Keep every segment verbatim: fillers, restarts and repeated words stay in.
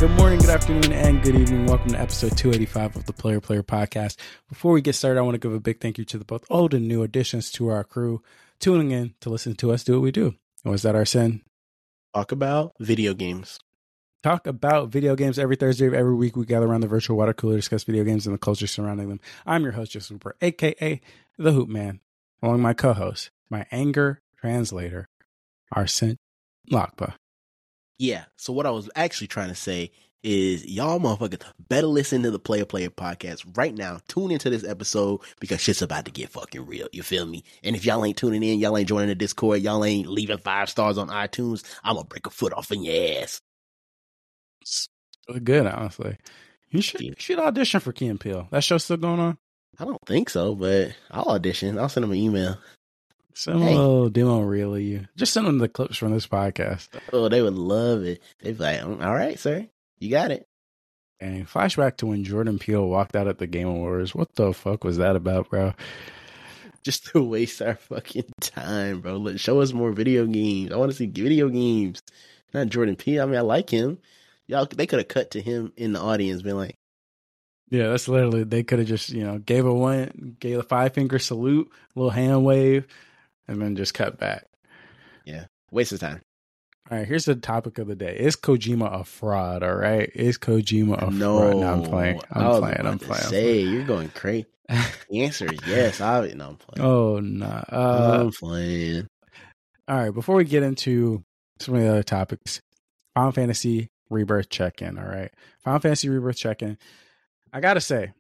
Good morning, good afternoon, and good evening. Welcome to episode two eighty-five of the Player Player Podcast. Before we get started, I want to give a big thank you to the both old and new additions to our crew tuning in to listen to us do what we do. And was that Arsene? Talk about video games. Talk about video games every Thursday of every week. We gather around the virtual water cooler, discuss video games and the culture surrounding them. I'm your host, Justin Hooper, a k a. The Hoop Man, along with my co-host, my anger translator, Arsene Lakpa. Yeah, so what I was actually trying to say is y'all motherfuckers better listen to the Player Player Podcast right now. Tune into this episode because shit's about to get fucking real. You feel me? And if y'all ain't tuning in, y'all ain't joining the Discord, y'all ain't leaving five stars on iTunes, I'm gonna break a foot off in your ass. It's really good, honestly. You should, you should audition for Key and Peele. That show's still going on? I don't think so, but I'll audition. I'll send them an email. Send them hey. a little demo reel of you. Just send them the clips from this podcast. Oh, they would love it. They'd be like, all right, sir. You got it. And flashback to when Jordan Peele walked out at the Game Awards. What the fuck was that about, bro? Just to waste our fucking time, bro. Let, show us more video games. I want to see video games. Not Jordan Peele. I mean, I like him. Y'all, they could have cut to him in the audience, been like, yeah, that's literally, they could have just, you know, gave a one, gave a five finger salute, a little hand wave, and then just cut back. Yeah, waste of time. All right, here's the topic of the day. Is Kojima a fraud? All right, is Kojima a no, fraud? No, I'm playing. I'm I was playing. About I'm to playing. Say I'm playing. You're going crazy. The answer is yes. I no, I'm playing. Oh no, nah. uh, I'm playing. All right, before we get into some of the other topics, Final Fantasy Rebirth check-in. All right, Final Fantasy Rebirth check-in. I gotta say,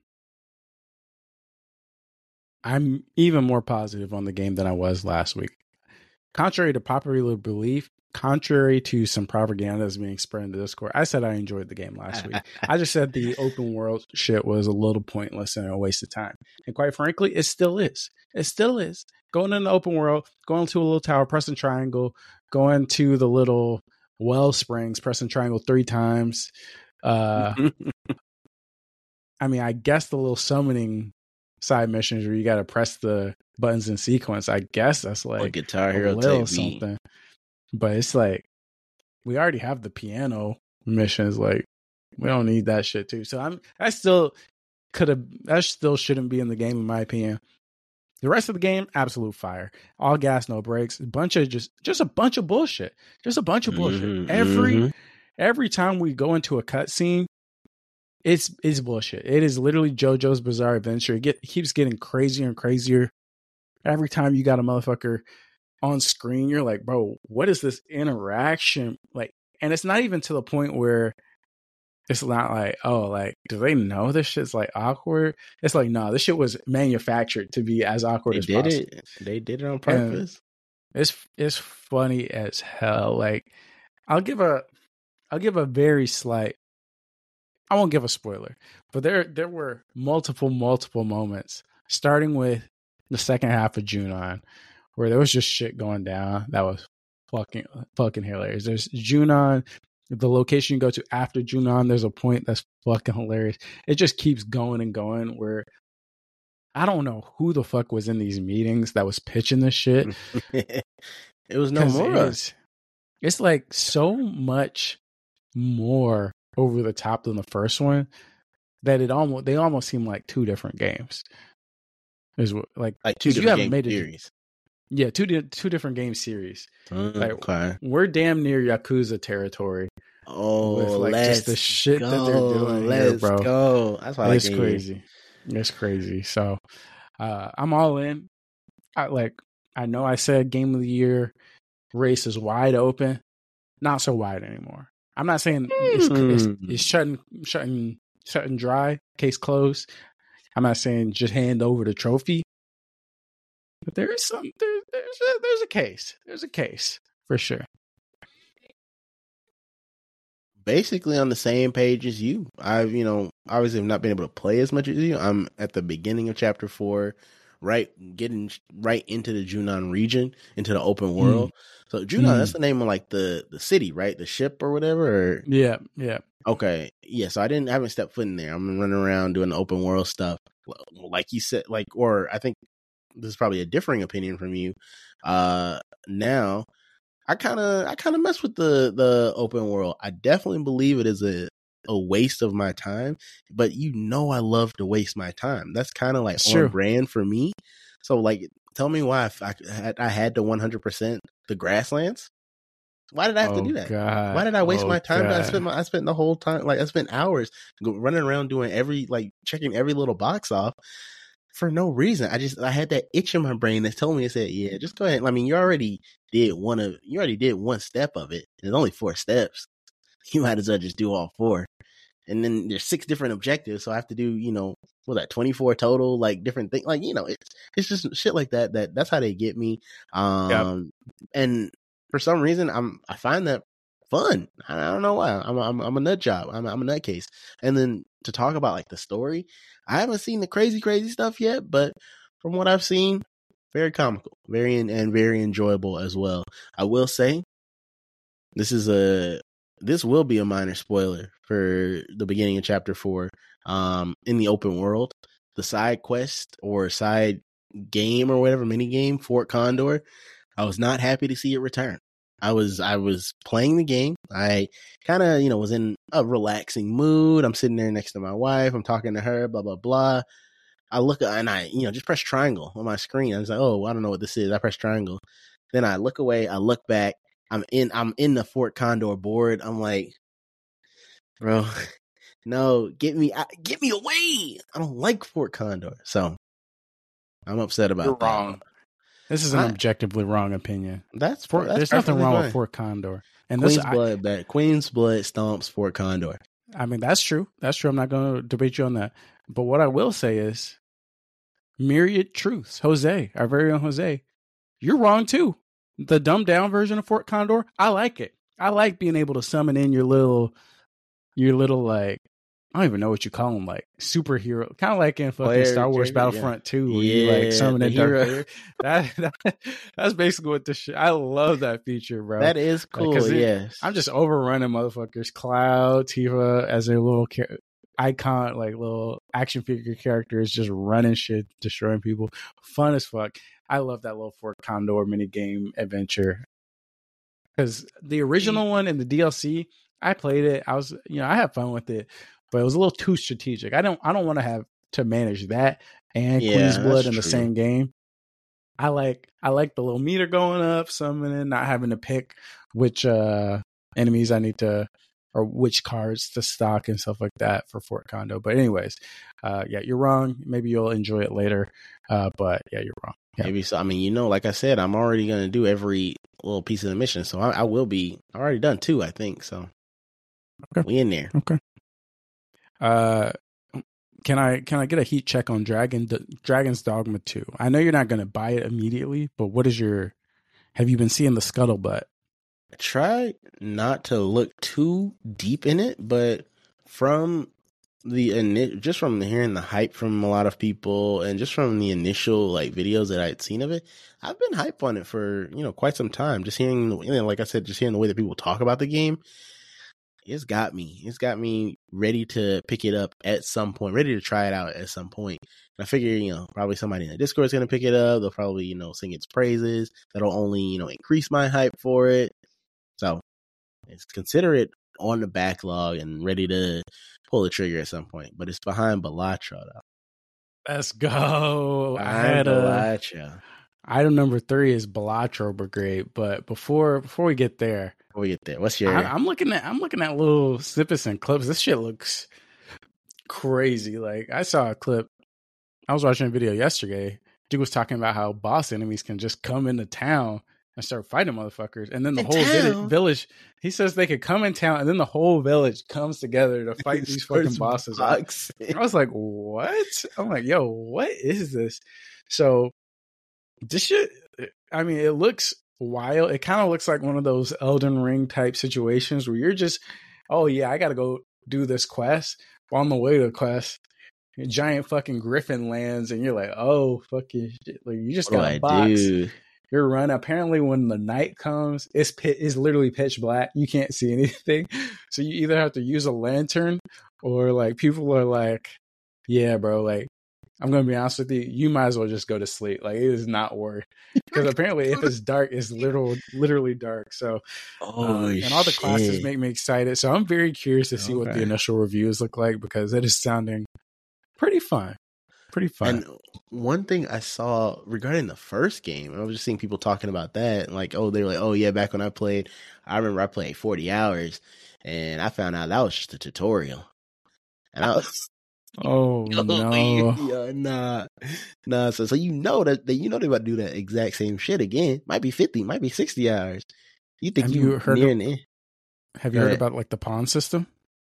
I'm even more positive on the game than I was last week. Contrary to popular belief, contrary to some propaganda that's being spread in the Discord, I said I enjoyed the game last week. I just said the open world shit was a little pointless and a waste of time. And quite frankly, it still is. It still is. Going in the open world, going to a little tower, pressing triangle, going to the little well springs, pressing triangle three times. Uh, I mean, I guess the little summoning side missions where you got to press the buttons in sequence, I guess that's like, like Guitar Hero a little something. But it's like, we already have the piano missions. Like, we don't need that shit too. So I'm, I still could have, that still shouldn't be in the game, in my opinion. The rest of the game, absolute fire. All gas, no brakes. A bunch of just, just a bunch of bullshit. Just a bunch of bullshit. Mm-hmm, every, mm-hmm. every time we go into a cutscene, it's it's bullshit. It is literally JoJo's Bizarre Adventure. It, get, it keeps getting crazier and crazier. Every time you got a motherfucker on screen, you're like, bro, what is this interaction like? And it's not even to the point where it's not like, oh, like, do they know this shit's like awkward? It's like, no, this shit was manufactured to be as awkward they as did possible. It. They did it on purpose. And it's it's funny as hell. Like, I'll give a I'll give a very slight. I won't give a spoiler, but there there were multiple multiple moments, starting with the second half of Junon, where there was just shit going down that was fucking fucking hilarious. There's Junon, the location you go to after Junon, there's a point that's fucking hilarious. It just keeps going and going where I don't know who the fuck was in these meetings that was pitching this shit. It was Nomura. It's, it's like so much more over the top than the first one that it almost they almost seem like two different games. Is like like two different game made series. A, yeah, two two different game series. Mm, like okay. We're damn near Yakuza territory. Oh, with like let's just the shit go. that they're doing let's here, bro. Go. That's why it's I like crazy. It. It's crazy. So uh, I'm all in. I like. I know I said game of the year race is wide open. Not so wide anymore. I'm not saying it's, it's, it's shutting, shutting, shutting dry, case closed. I'm not saying just hand over the trophy, but there is some, there, there's a, there's a case, there's a case for sure. Basically on the same page as you. I've, you know, obviously have not been able to play as much as you. I'm at the beginning of chapter four, right, getting right into the Junon region, into the open world. Mm. So Junon, mm. that's the name of like the, the city, right? The ship or whatever? Or... Yeah, yeah. Okay. Yeah, so I didn't I haven't stepped foot in there. I'm running around doing the open world stuff. Like you said, like, or I think this is probably a differing opinion from you. Uh, now, I kind of I kind of mess with the, the open world. I definitely believe it is a a waste of my time, but you know I love to waste my time. That's kind of like It's on true. brand for me. So like, tell me why if I had I had to one hundred percent the grasslands. Why did I have Oh to do that? God. Why did I waste Oh my time? I God. spent my I spent the whole time like I spent hours go, running around doing every like checking every little box off for no reason. I just I had that itch in my brain that told me, it said, yeah, just go ahead. I mean, you already did one of you already did one step of it. There's only four steps. You might as well just do all four. And then there's six different objectives, so I have to do, you know, what that twenty-four total, like different things, like, you know, it's it's just shit like that. That that's how they get me. Um, yep. And for some reason, I'm I find that fun. I don't know why. I'm a, I'm, I'm a nut job. I'm a, I'm a nutcase. And then to talk about like the story, I haven't seen the crazy crazy stuff yet, but from what I've seen, very comical, very and very enjoyable as well. I will say, this is a. This will be a minor spoiler for the beginning of chapter four. Um, in the open world, the side quest or side game or whatever, mini game, Fort Condor, I was not happy to see it return. I was, I was playing the game. I kind of, you know, was in a relaxing mood. I'm sitting there next to my wife. I'm talking to her, blah, blah, blah. I look and I, you know, just press triangle on my screen. I was like, oh, I don't know what this is. I press triangle. Then I look away. I look back. I'm in I'm in the Fort Condor board. I'm like, bro, no, get me get me away. I don't like Fort Condor. So I'm upset about You're that. Wrong. This is an I, objectively wrong opinion. That's, Fort, that's there's nothing wrong fine. with Fort Condor. And Queen's this, blood I, that Queen's blood stomps Fort Condor. I mean, that's true. That's true. I'm not going to debate you on that. But what I will say is myriad truths. Jose, our very own Jose, you're wrong too. The dumbed down version of Fort Condor, I like it. I like being able to summon in your little, your little like, I don't even know what you call them, like superhero, kind of like in fucking Player, Star Wars trigger, Battlefront yeah. two, where yeah, you like summon in Darth Vader. That, that that's basically what this shit. I love that feature, bro. That is cool. Like, yes, I'm just overrunning motherfuckers. Cloud, Tifa as a little char- icon, like little action figure characters, just running shit, destroying people. Fun as fuck. I love that little Fort Condor mini game adventure. Because the original one and the D L C, I played it. I was, you know, I had fun with it, but it was a little too strategic. I don't, I don't want to have to manage that and yeah, Queen's Blood in the true. same game. I like, I like the little meter going up, summoning, not having to pick which uh, enemies I need to, or which cards to stock and stuff like that for Fort Condor. But anyways, uh, yeah, you're wrong. Maybe you'll enjoy it later, uh, but yeah, you're wrong. Yeah. Maybe so. I mean, you know, like I said, I'm already going to do every little piece of the mission. So I, I will be I already done two, I think. So okay. We in there. Okay. Uh, can I, can I get a heat check on Dragon, Dragon's Dogma two? I know you're not going to buy it immediately, but what is your, have you been seeing the scuttlebutt? I try not to look too deep in it, but from the just from hearing the hype from a lot of people and just from the initial like videos that I'd seen of it, I've been hyped on it for, you know, quite some time. Just hearing, you know, like I said, just hearing the way that people talk about the game, it's got me. It's got me ready to pick it up at some point, ready to try it out at some point. And I figure, you know, probably somebody in the Discord is going to pick it up. They'll probably, you know, sing its praises. That'll only, you know, increase my hype for it. So it's consider it on the backlog and ready to pull the trigger at some point, but it's behind Balatro though. Let's go. Behind I had Balatro. A, item number three is Balatro Brigade, but before before we get there, before we get there, what's your? I, I'm looking at I'm looking at little snippets and clips. This shit looks crazy. Like I saw a clip. I was watching a video yesterday. Dude was talking about how boss enemies can just come into town and start fighting motherfuckers. And then the in whole village, village, he says they could come in town and then the whole village comes together to fight these fucking bosses. I was like, what? I'm like, yo, what is this? So this shit, I mean, it looks wild. It kind of looks like one of those Elden Ring type situations where you're just, oh yeah, I got to go do this quest. Well, on the way to the quest, a giant fucking griffin lands and you're like, oh, fucking shit. Like, you just got a box. Do? Your run. Apparently, when the night comes, it's pit is literally pitch black. You can't see anything, so you either have to use a lantern or like people are like, "Yeah, bro, like I'm gonna be honest with you. You might as well just go to sleep. Like it is not worth. Because apparently, if it's dark, it's literal, literally dark. So, oh, um, and all the shit. classes make me excited. So I'm very curious to see Okay. what the initial reviews look like because it is sounding pretty fun. Pretty fun. And one thing I saw regarding the first game, I was just seeing people talking about that. Like, oh, they were like, oh, yeah, back when I played, I remember I played forty hours, and I found out that was just a tutorial. And I was, oh, no. yeah, nah, nah. So, so you know that, that you know they're about to do that exact same shit again. Might be fifty, might be sixty hours. You think Have you, you heard near of, the end? Have you Go heard ahead. about like the pawn system?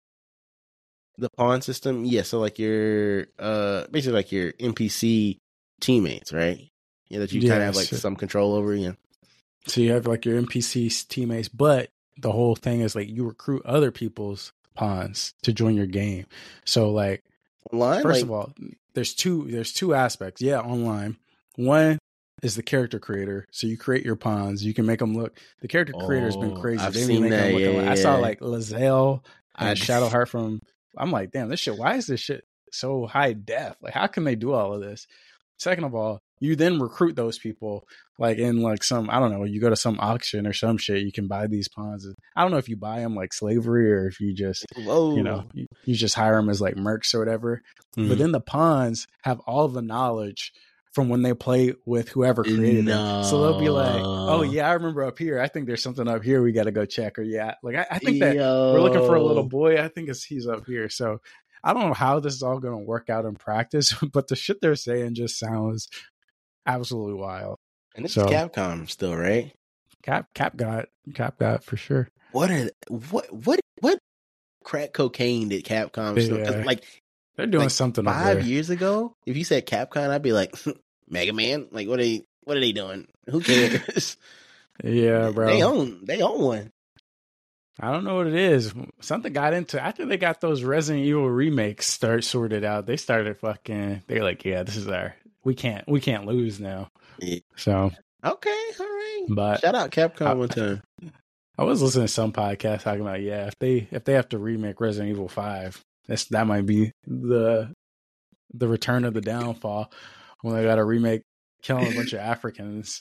The pawn system, yeah. So like your, uh, basically like your N P C teammates, right? Yeah, that you kind of have like Yes. some control over. Yeah. So you have like your N P C teammates, but the whole thing is like you recruit other people's pawns to join your game. So like, Online, first like, of all, there's two there's two aspects. Yeah, online. One is the character creator. So you create your pawns. You can make them look. The character creator has been Oh, crazy. I've They be seen making that, them look yeah, like, I saw yeah. like Lizelle and I'd- Shadowheart from. I'm like, damn, this shit. Why is this shit so high def? Like, how can they do all of this? Second of all, you then recruit those people like in like some, I don't know, you go to some auction or some shit, you can buy these pawns. I don't know if you buy them like slavery or if you just, Whoa. you know, you, you just hire them as like mercs or whatever. Mhm. But then the pawns have all the knowledge from when they play with whoever created them. So they'll be like, oh No. yeah, I remember up here. I think there's something up here we got to go check. Or yeah, like I, I think that Yo. we're looking for a little boy. I think it's, he's up here. So I don't know how this is all going to work out in practice, but the shit they're saying just sounds absolutely wild. And this So- is Capcom still, right? Cap Cap got Cap got for sure. What are what what what crack cocaine did Capcom still? 'Cause, Yeah. like They're doing Like, something up five there. years ago, if you said Capcom, I'd be like, Mega Man. Like, what are they? What are they doing? Who cares? Yeah, bro. They own. They own one. I don't know what it is. Something got into after they got those Resident Evil remakes start sorted out. They started fucking. They're like, yeah, this is our. We can't. We can't lose now. Yeah. So, Okay, all right. but Shout out Capcom I- one time. I was listening to some podcast talking about, yeah, if they if they have to remake Resident Evil Five, that's that might be the the return of the downfall when they got to remake killing a bunch of Africans.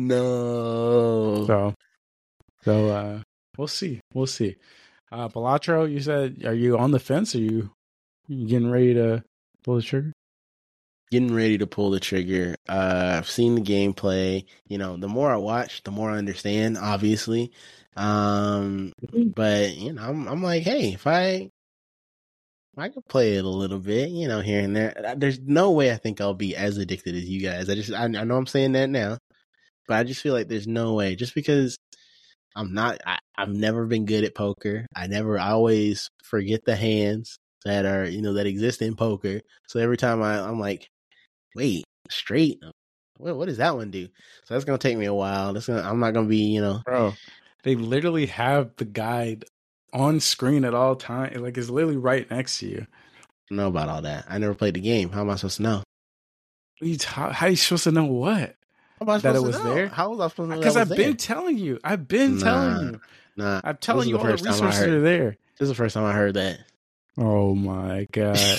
No. So, so uh, we'll see. We'll see. Uh, Balatro, you said, are you on the fence? Are you, you getting ready to pull the trigger? Getting ready to pull the trigger. Uh, I've seen the gameplay. You know, the more I watch, the more I understand, obviously. Um, but you know, I'm, I'm like, hey, if I, I could play it a little bit, you know, here and there. There's no way I think I'll be as addicted as you guys. I just, I, I know I'm saying that now, but I just feel like there's no way. Just because I'm not, I, I've never been good at poker. I never, I always forget the hands that are, you know, that exist in poker. So every time I, I'm like, wait, straight. What, what does that one do? So that's gonna take me a while. That's gonna, I'm not gonna be, you know, Bro, they literally have the guide on screen at all times. Like, it's literally right next to you. know about all that. I never played the game. How am I supposed to know? What are you ta- how are you supposed to know what? How am I That it supposed was to know? there? How was I supposed to know? Because that I've was been there? telling you. I've been Nah. telling you. Nah, I'm this telling is you the all the first time I resources heard- are there. This is the first time I heard that. Oh my god.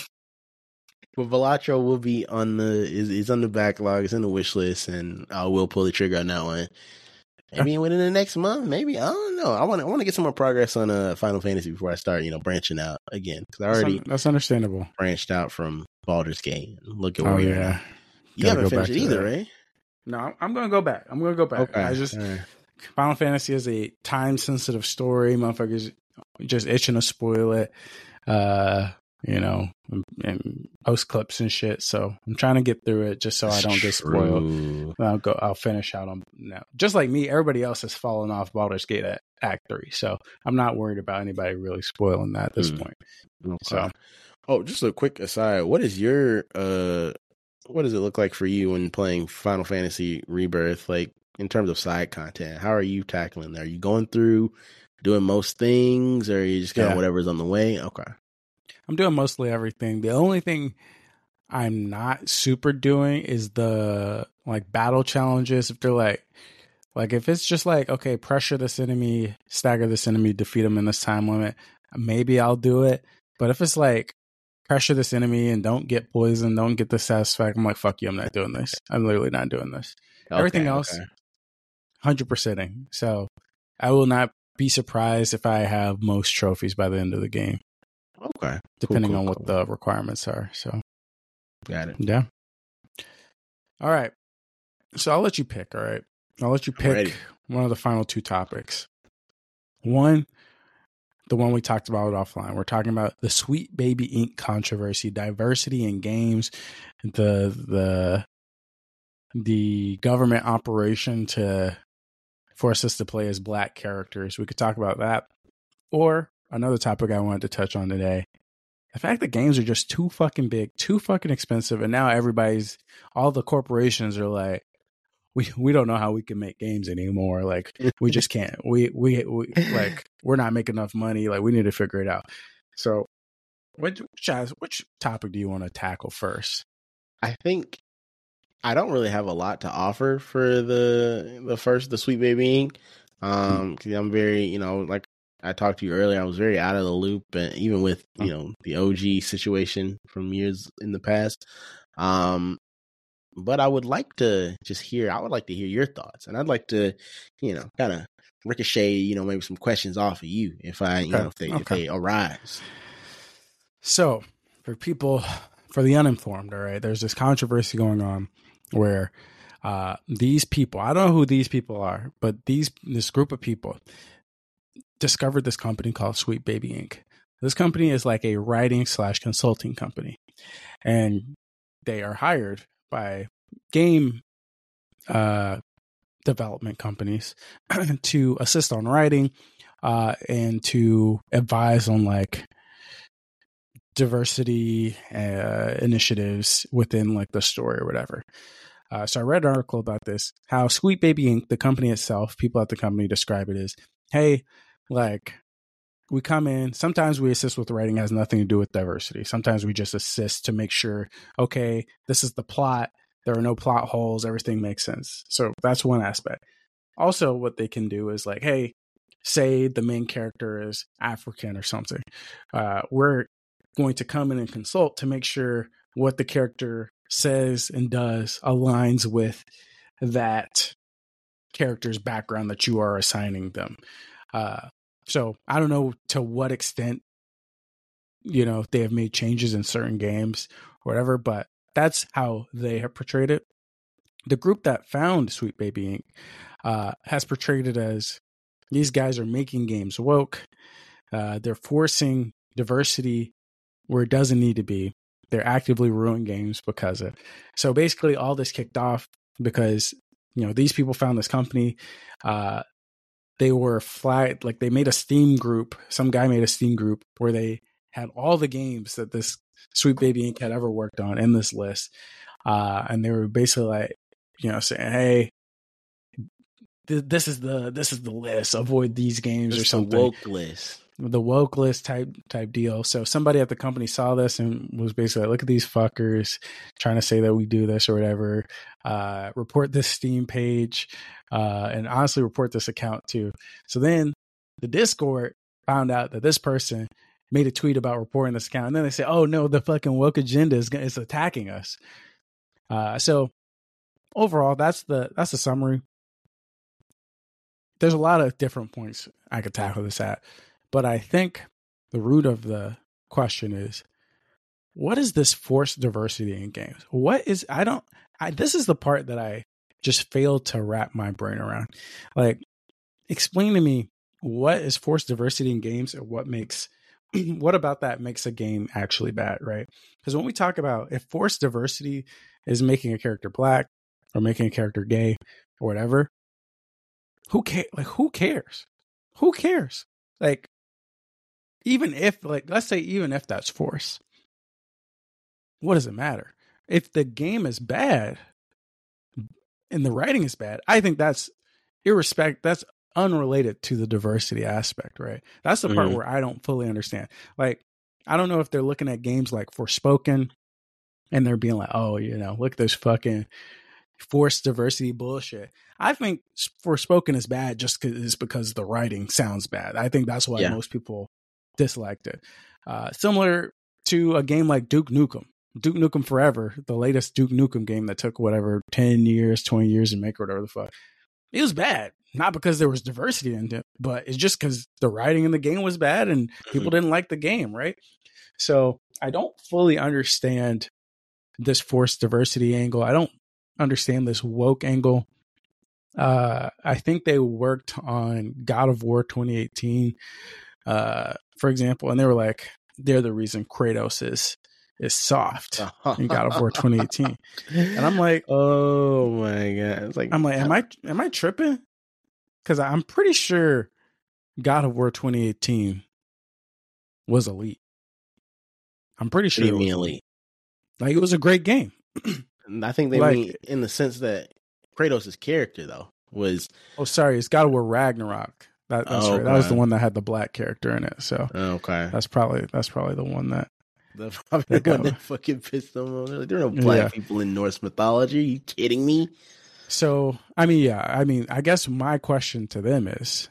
But Velatro will be on the is is on the backlog. It's in the wish list, and I will pull the trigger on that one. Maybe within the next month. Maybe I don't know. I want to I want to get some more progress on uh, Final Fantasy before I start, you know, branching out again. Because I That's, already un- that's understandable. branched out from Baldur's Gate. Look at where Oh we are. yeah. now. You Gotta haven't go back finished it to either, that. right? No, I'm- I'm gonna go back. I'm gonna go back. Okay. I just All right. Final Fantasy is a time sensitive story. Motherfuckers just itching to spoil it. Uh, you know, and, and post clips and shit. So I'm trying to get through it just so I don't get spoiled. True. I'll go. I'll finish out on now. Just like me, everybody else has fallen off Baldur's Gate at Act Three, so I'm not worried about anybody really spoiling that at this Hmm. point. Okay. So Oh, just a quick aside. What is your uh what does it look like for you when playing Final Fantasy Rebirth, like in terms of side content? How are you tackling that? Are you going through doing most things, or are you just kind Yeah. of whatever's on the way? Okay. I'm doing mostly everything. The only thing I'm not super doing is the like battle challenges. If they're like, like if it's just like, okay, pressure this enemy, stagger this enemy, defeat them in this time limit, maybe I'll do it. But if it's like, pressure this enemy and don't get poisoned, don't get the satisfaction. I'm like, fuck you, I'm not doing this. I'm literally not doing this. Okay, Everything else, okay. one hundred percenting. So I will not be surprised if I have most trophies by the end of the game. Okay. Depending cool, cool, on cool. what the requirements are. So got it. Yeah. All right. So I'll let you pick, all right? I'll let you pick one of the final two topics. One, the one we talked about offline. We're talking about the Sweet Baby Incorporated controversy, diversity in games, the the the government operation to force us to play as black characters. We could talk about that. Or another topic I wanted to touch on today, the fact that games are just too fucking big, too fucking expensive, and now everybody's, all the corporations are like, we we don't know how we can make games anymore. Like, we just can't. We, we, we like, we're not making enough money. Like, we need to figure it out. So, which, which, which topic do you want to tackle first? I think I don't really have a lot to offer for the the first, the Sweet Baby Incorporated. Um, cause I'm very, you know, like I talked to you earlier, I was very out of the loop, and even with, you know, the O G situation from years in the past. Um, but I would like to just hear, I would like to hear your thoughts, and I'd like to, you know, kind of ricochet, you know, maybe some questions off of you if I, you okay. know, if they, okay. if they arise. So for people, for the uninformed, all right, there's this controversy going on where uh, these people, I don't know who these people are, but these this group of people discovered this company called Sweet Baby Incorporated. This company is like a writing slash consulting company, and they are hired by game uh, development companies to assist on writing uh, and to advise on like diversity uh, initiatives within like the story or whatever. Uh, so I read an article about this, how Sweet Baby Incorporated, the company itself, people at the company describe it as, hey, like, we come in, sometimes we assist with writing, has nothing to do with diversity. Sometimes we just assist to make sure, okay, this is the plot, there are no plot holes, everything makes sense. So that's one aspect. Also, what they can do is like, hey, say the main character is African or something. Uh, we're going to come in and consult to make sure what the character says and does aligns with that character's background that you are assigning them. Uh, so I don't know to what extent, you know, they have made changes in certain games or whatever, but that's how they have portrayed it. The group that found Sweet Baby Incorporated uh, has portrayed it as these guys are making games woke. Uh, they're forcing diversity where it doesn't need to be. They're actively ruining games because of it. So basically all this kicked off because, you know, these people found this company. Uh, they were flagged, like they made a Steam group. Some guy made a Steam group where they had all the games that this Sweet Baby Incorporated had ever worked on in this list. Uh, and they were basically like, you know, saying, hey, th- this is the, this is the list, avoid these games It's or something. The woke list. The woke list type type deal. So somebody at the company saw this and was basically like, look at these fuckers trying to say that we do this or whatever. Uh, report this Steam page uh, and honestly report this account too. So then the Discord found out that this person made a tweet about reporting this account. And then they say, oh no, the fucking woke agenda is, is attacking us. Uh, so overall, that's the that's the summary. There's a lot of different points I could tackle this at. But I think the root of the question is, what is this forced diversity in games? What is, I don't, I, this is the part that I just failed to wrap my brain around. Like, explain to me what is forced diversity in games and what makes, what about that makes a game actually bad, right? Because when we talk about if forced diversity is making a character black or making a character gay or whatever, who cares? Like, who cares? Who cares? Like, even if, like, let's say, even if that's force, what does it matter? If the game is bad and the writing is bad, I think that's irrespective. That's unrelated to the diversity aspect, right? That's the part mm-hmm. where I don't fully understand. Like, I don't know if they're looking at games like Forspoken and they're being like, oh, you know, look at this fucking forced diversity bullshit. I think Forspoken is bad just because because the writing sounds bad. I think that's why yeah. most people disliked it. Uh, similar to a game like Duke Nukem. Duke Nukem Forever, the latest Duke Nukem game that took whatever ten years, twenty years to make or whatever the fuck. It was bad, not because there was diversity in it, but it's just because the writing in the game was bad and people didn't like the game, right? So I don't fully understand this forced diversity angle. I don't understand this woke angle. Uh, I think they worked on God of War twenty eighteen, uh, for example, and they were like, they're the reason Kratos is is soft in God of War twenty eighteen. And I'm like, oh my God. It's like, I'm like, am I, am I tripping? Cause I'm pretty sure God of War twenty eighteen was elite. I'm pretty sure. What do you mean elite? Like, it was a great game. I think they like, mean in the sense that Kratos' character though was, oh, sorry. It's God of War Ragnarok. That, that's oh, right. That was the one that had the black character in it. So okay. That's probably, that's probably the one that, That's probably the one that fucking pissed them off. Like, there are no black yeah. people in Norse mythology. Are you kidding me? So, I mean, yeah. I mean, I guess my question to them is,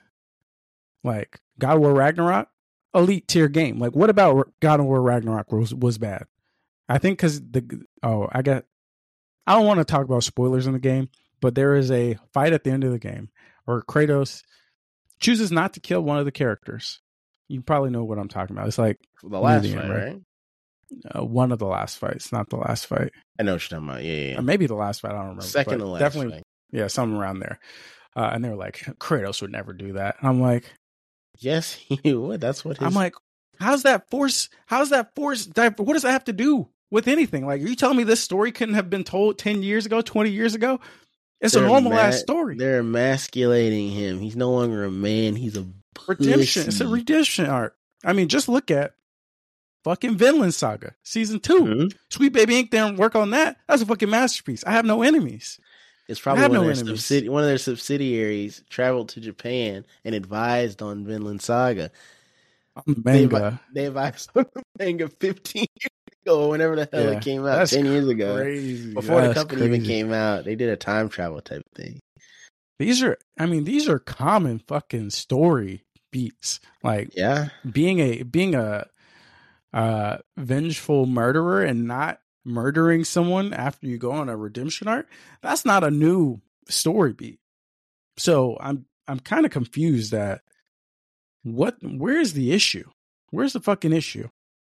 like, God of War Ragnarok, elite tier game. Like, what about God of War Ragnarok was, was bad? I think because the, oh, I got, I don't want to talk about spoilers in the game, but there is a fight at the end of the game where Kratos chooses not to kill one of the characters. You probably know what I'm talking about. It's like the last fight, right? right? Uh, one of the last fights, not the last fight. I know what you're talking about. Yeah, yeah. yeah. Or maybe the last fight. I don't remember. Second to last definitely, fight. Yeah, something around there. Uh, and they were like, Kratos would never do that. And I'm like, yes, he would. That's what his... I'm like, how's that force? How's that force? What does that have to do with anything? Like, are you telling me this story couldn't have been told ten years ago, twenty years ago? It's they're a normal ma- ass story. They're emasculating him. He's no longer a man. He's a pussy. Redemption. It's a redemption arc. I mean, just look at fucking Vinland Saga season two. Mm-hmm. Sweet Baby Ink didn't work on that. That's a fucking masterpiece. I have no enemies. It's probably one, no of their subsidi- one of their subsidiaries traveled to Japan and advised on Vinland Saga. On manga. They, they advised on the manga fifteen years ago, whenever the hell yeah, it came out, ten years ago. Crazy. Before that's the company crazy. even came out, they did a time travel type thing. These are, I mean, these are common fucking story beats. Like, yeah, being a being a uh, vengeful murderer and not murdering someone after you go on a redemption arc. That's not a new story beat. So I'm I'm kind of confused at what where's the issue? Where's the fucking issue?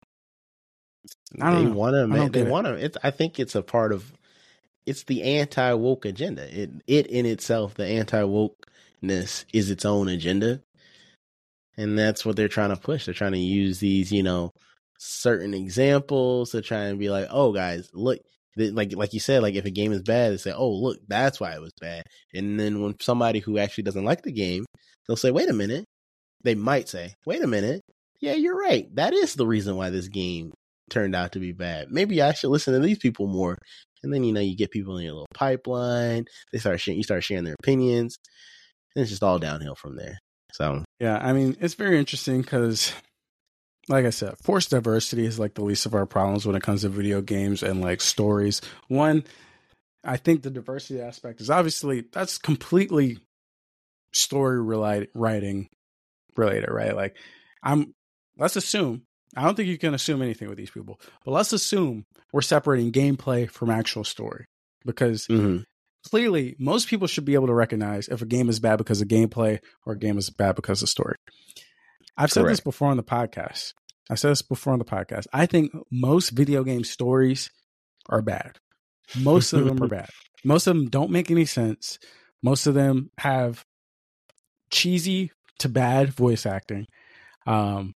I don't they want to. Man, they want to. It's. I think it's a part of. It's the anti-woke agenda. It it in itself, the anti-wokeness is its own agenda, and that's what they're trying to push. They're trying to use these, you know, certain examples to try and be like, oh, guys, look, like like you said, like if a game is bad, they say, oh, look, that's why it was bad. And then when somebody who actually doesn't like the game, they'll say, wait a minute. They might say, wait a minute. Yeah, you're right. That is the reason why this game turned out to be bad. Maybe I should listen to these people more. And then, you know, you get people in your little pipeline. They start sharing, you start sharing their opinions. And it's just all downhill from there. So, yeah, I mean, it's very interesting because, like I said, forced diversity is like the least of our problems when it comes to video games and like stories. One, I think the diversity aspect is obviously that's completely story related, writing related, right? Like, I'm, let's assume, I don't think you can assume anything with these people, but let's assume we're separating gameplay from actual story because mm-hmm. clearly most people should be able to recognize if a game is bad because of gameplay or a game is bad because of story. I've Correct. said this before on the podcast. I said this before on the podcast. I think most video game stories are bad. Most of them are bad. Most of them don't make any sense. Most of them have cheesy to bad voice acting. Um,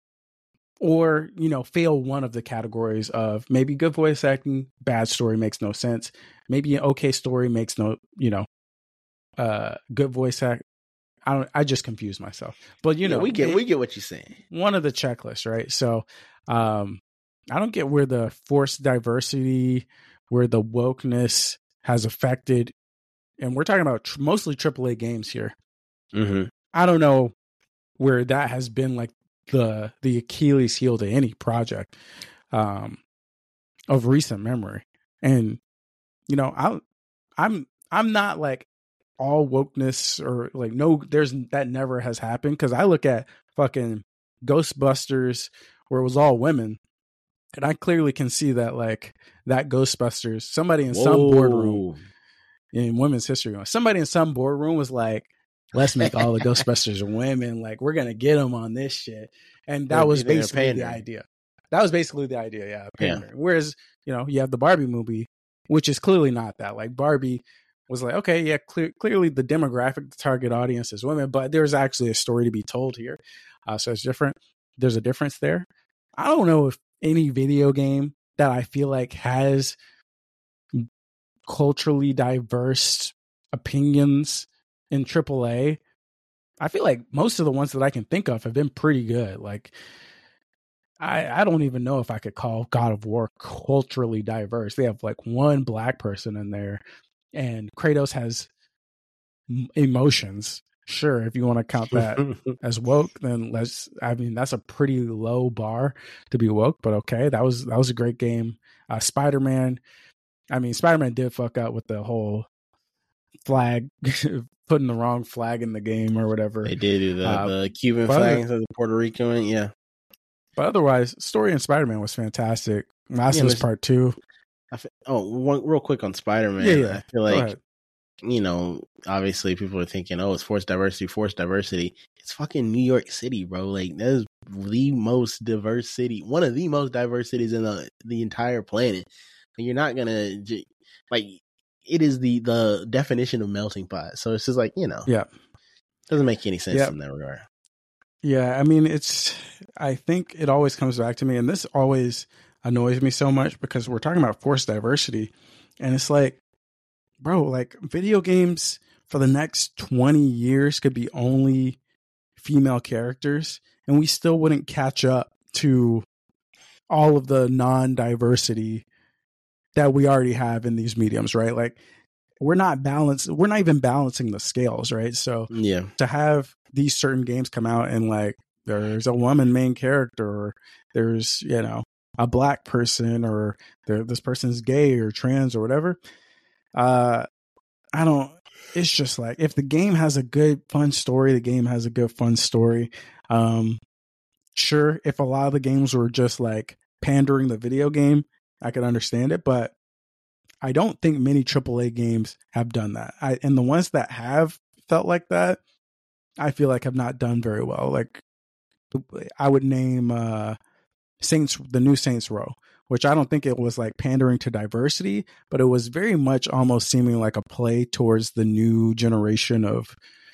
or, you know, fail one of the categories of maybe good voice acting, bad story makes no sense. Maybe an okay story makes no, you know, uh, good voice act. I don't, I just confused myself, but you know, yeah, we get, it, we get what you're saying. One of the checklists, right? So, um, I don't get where the forced diversity, where the wokeness has affected, and we're talking about tr- mostly triple A games here. Mm-hmm. I don't know where that has been like the the Achilles heel to any project um, of recent memory. And you know, I I'm I'm not like all wokeness or like no, there's that never has happened because I look at fucking Ghostbusters where it was all women, And I clearly can see that, like, that Ghostbusters, somebody in Whoa. some boardroom in women's history, somebody in some boardroom was like, let's make all the Ghostbusters women. Like, we're going to get them on this shit. And that Or was they're basically the pandering. idea. That was basically the idea, yeah. Pandering. Yeah. Whereas, you know, you have the Barbie movie, which is clearly not that. Like, Barbie was like, okay, yeah, clear, clearly the demographic, the target audience is women, but there's actually a story to be told here. Uh, so it's different. There's a difference there. I don't know if any video game that I feel like has culturally diverse opinions in triple A. I feel like most of the ones that I can think of have been pretty good. Like, I, I don't even know if I could call God of War culturally diverse. They have like one black person in there, and Kratos has emotions. Sure, if you want to count that as woke, then let's. I mean, that's a pretty low bar to be woke, but okay, that was that was a great game. Uh, Spider-Man. I mean, Spider-Man did fuck up with the whole flag, putting the wrong flag in the game or whatever. They did do the, Uh, the Cuban but flag other- instead of the Puerto Rican one. Yeah. But otherwise, story in Spider-Man was fantastic. Last Yeah, of Us there's- Part Two. I feel, oh, one real quick on Spider-Man. Yeah, yeah. I feel Go like, ahead. you know, obviously people are thinking, oh, it's forced diversity, forced diversity. It's fucking New York City, bro. Like, that is the most diverse city, one of the most diverse cities in the the entire planet. And you're not gonna j- like. It is the the definition of melting pot. So it's just like, you know, Yeah. doesn't make any sense Yeah. in that regard. Yeah, I mean, it's, I think it always comes back to me, and this always annoys me so much because we're talking about forced diversity, and it's like, bro, like, video games for the next twenty years could be only female characters, and we still wouldn't catch up to all of the non-diversity that we already have in these mediums, right? Like, we're not balanced, we're not even balancing the scales, right? So Yeah. to have these certain games come out and like there's a woman main character, or there's, you know, a black person, or there, this person's gay or trans or whatever, uh I don't, it's just like, if the game has a good fun story, the game has a good fun story. Um sure, if a lot of the games were just like pandering the video game, I could understand it, but I don't think many triple A games have done that. I, and the ones that have felt like that, I feel like have not done very well. Like, I would name uh, Saints, the new Saints Row, which I don't think it was like pandering to diversity, but it was very much almost seeming like a play towards the new generation of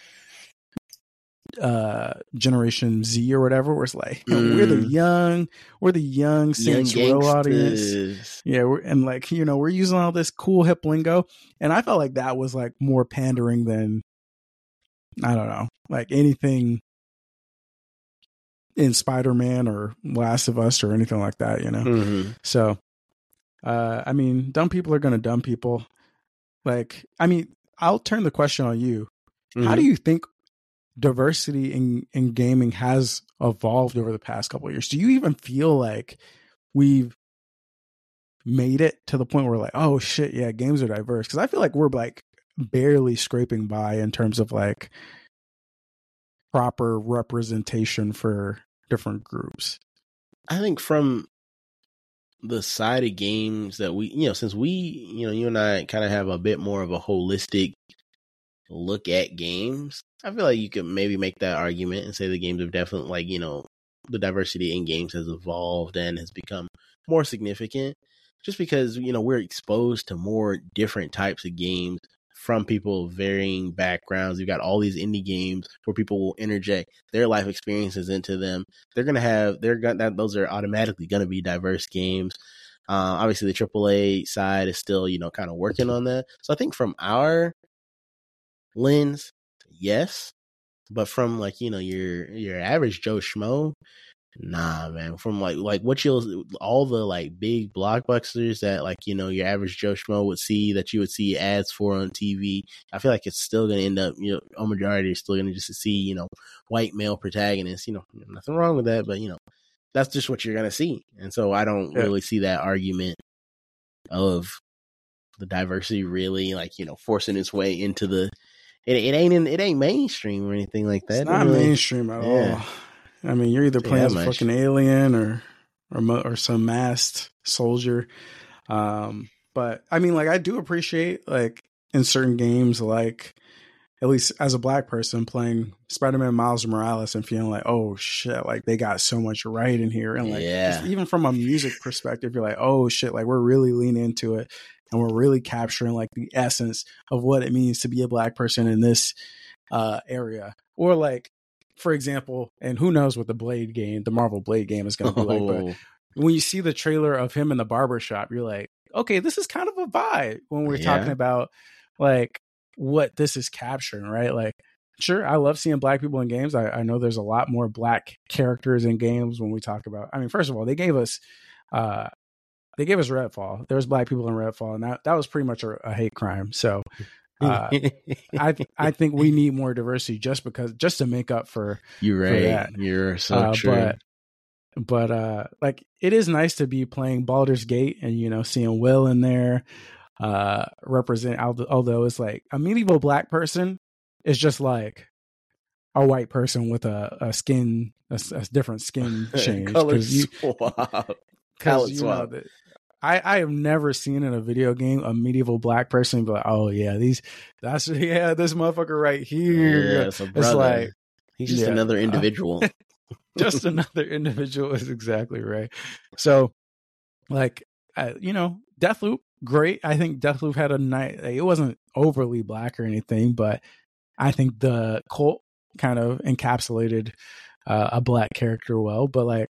uh Generation Z or whatever, where it's like, mm. we're the young we're the young Saints Young Row audience. gangsters. Yeah, we're, and like, you know, we're using all this cool hip lingo, and I felt like that was like more pandering than, I don't know, like anything in Spider-Man or Last of Us or anything like that, you know. Mm-hmm. So uh I mean, dumb people are gonna dumb people. Like, I mean, I'll turn the question on you. Mm-hmm. How do you think diversity in, in gaming has evolved over the past couple of years? Do you even feel like we've made it to the point where like, oh shit, yeah, games are diverse? Because I feel like we're like barely scraping by in terms of like proper representation for different groups. I think from the side of games that we, you know, since we, you know, you and I kind of have a bit more of a holistic look at games, I feel like you could maybe make that argument and say the games have definitely, like, you know, the diversity in games has evolved and has become more significant, just because, you know, we're exposed to more different types of games from people of varying backgrounds. You've got all these indie games where people will interject their life experiences into them. They're going to have, they're going to, those are automatically going to be diverse games. Uh, obviously the triple A side is still, you know, kind of working on that. So I think from our lens, yes, but from like, you know, your your average Joe Schmo, nah, man. From like like what you'll, all the like big blockbusters that, like, you know, your average Joe Schmo would see, that you would see ads for on T V, I feel like it's still gonna end up, you know, a majority is still gonna just see, you know, white male protagonists. You know, nothing wrong with that, but you know, that's just what you're gonna see. And so I don't yeah. really see that argument of the diversity really, like, you know, forcing its way into the, It, it ain't in, it ain't mainstream or anything like that. It's not really, mainstream at yeah. all. I mean, you're either playing Yeah, as a much. fucking alien or or mo- or some masked soldier. Um, but I mean, like, I do appreciate, like, in certain games, like, at least as a black person playing Spider-Man Miles Morales and feeling like, oh shit, like they got so much right in here. And like, yeah. just even from a music perspective, you're like, oh shit, like we're really leaning into it and we're really capturing like the essence of what it means to be a black person in this uh, area. Or like, for example, and who knows what the Blade game, the Marvel Blade game is going to be oh. like, but when you see the trailer of him in the barbershop, you're like, okay, this is kind of a vibe when we're yeah. talking about like what this is capturing, right? Like, sure, I love seeing black people in games. I, I know there's a lot more black characters in games when we talk about, I mean, first of all, they gave us, uh, they gave us Redfall. There was black people in Redfall, and that, that was pretty much a, a hate crime. So uh, I I think we need more diversity just because, just to make up for, You're right. for that. You're so uh, true. But, but uh, like, it is nice to be playing Baldur's Gate and, you know, seeing Will in there. Uh, represent although it's like a medieval black person is just like a white person with a, a skin a, a different skin change. Color you, swap. Color you swap. Know that I I have never seen in a video game a medieval black person be like, oh yeah, these that's yeah this motherfucker right here. Yeah, it's, a brother. It's like he's just yeah, another individual. Uh, just another individual is exactly right. So like I, you know, Deathloop. Great. I think Deathloop had a night. Like, it wasn't overly black or anything, but I think the cult kind of encapsulated uh, a black character well. But like,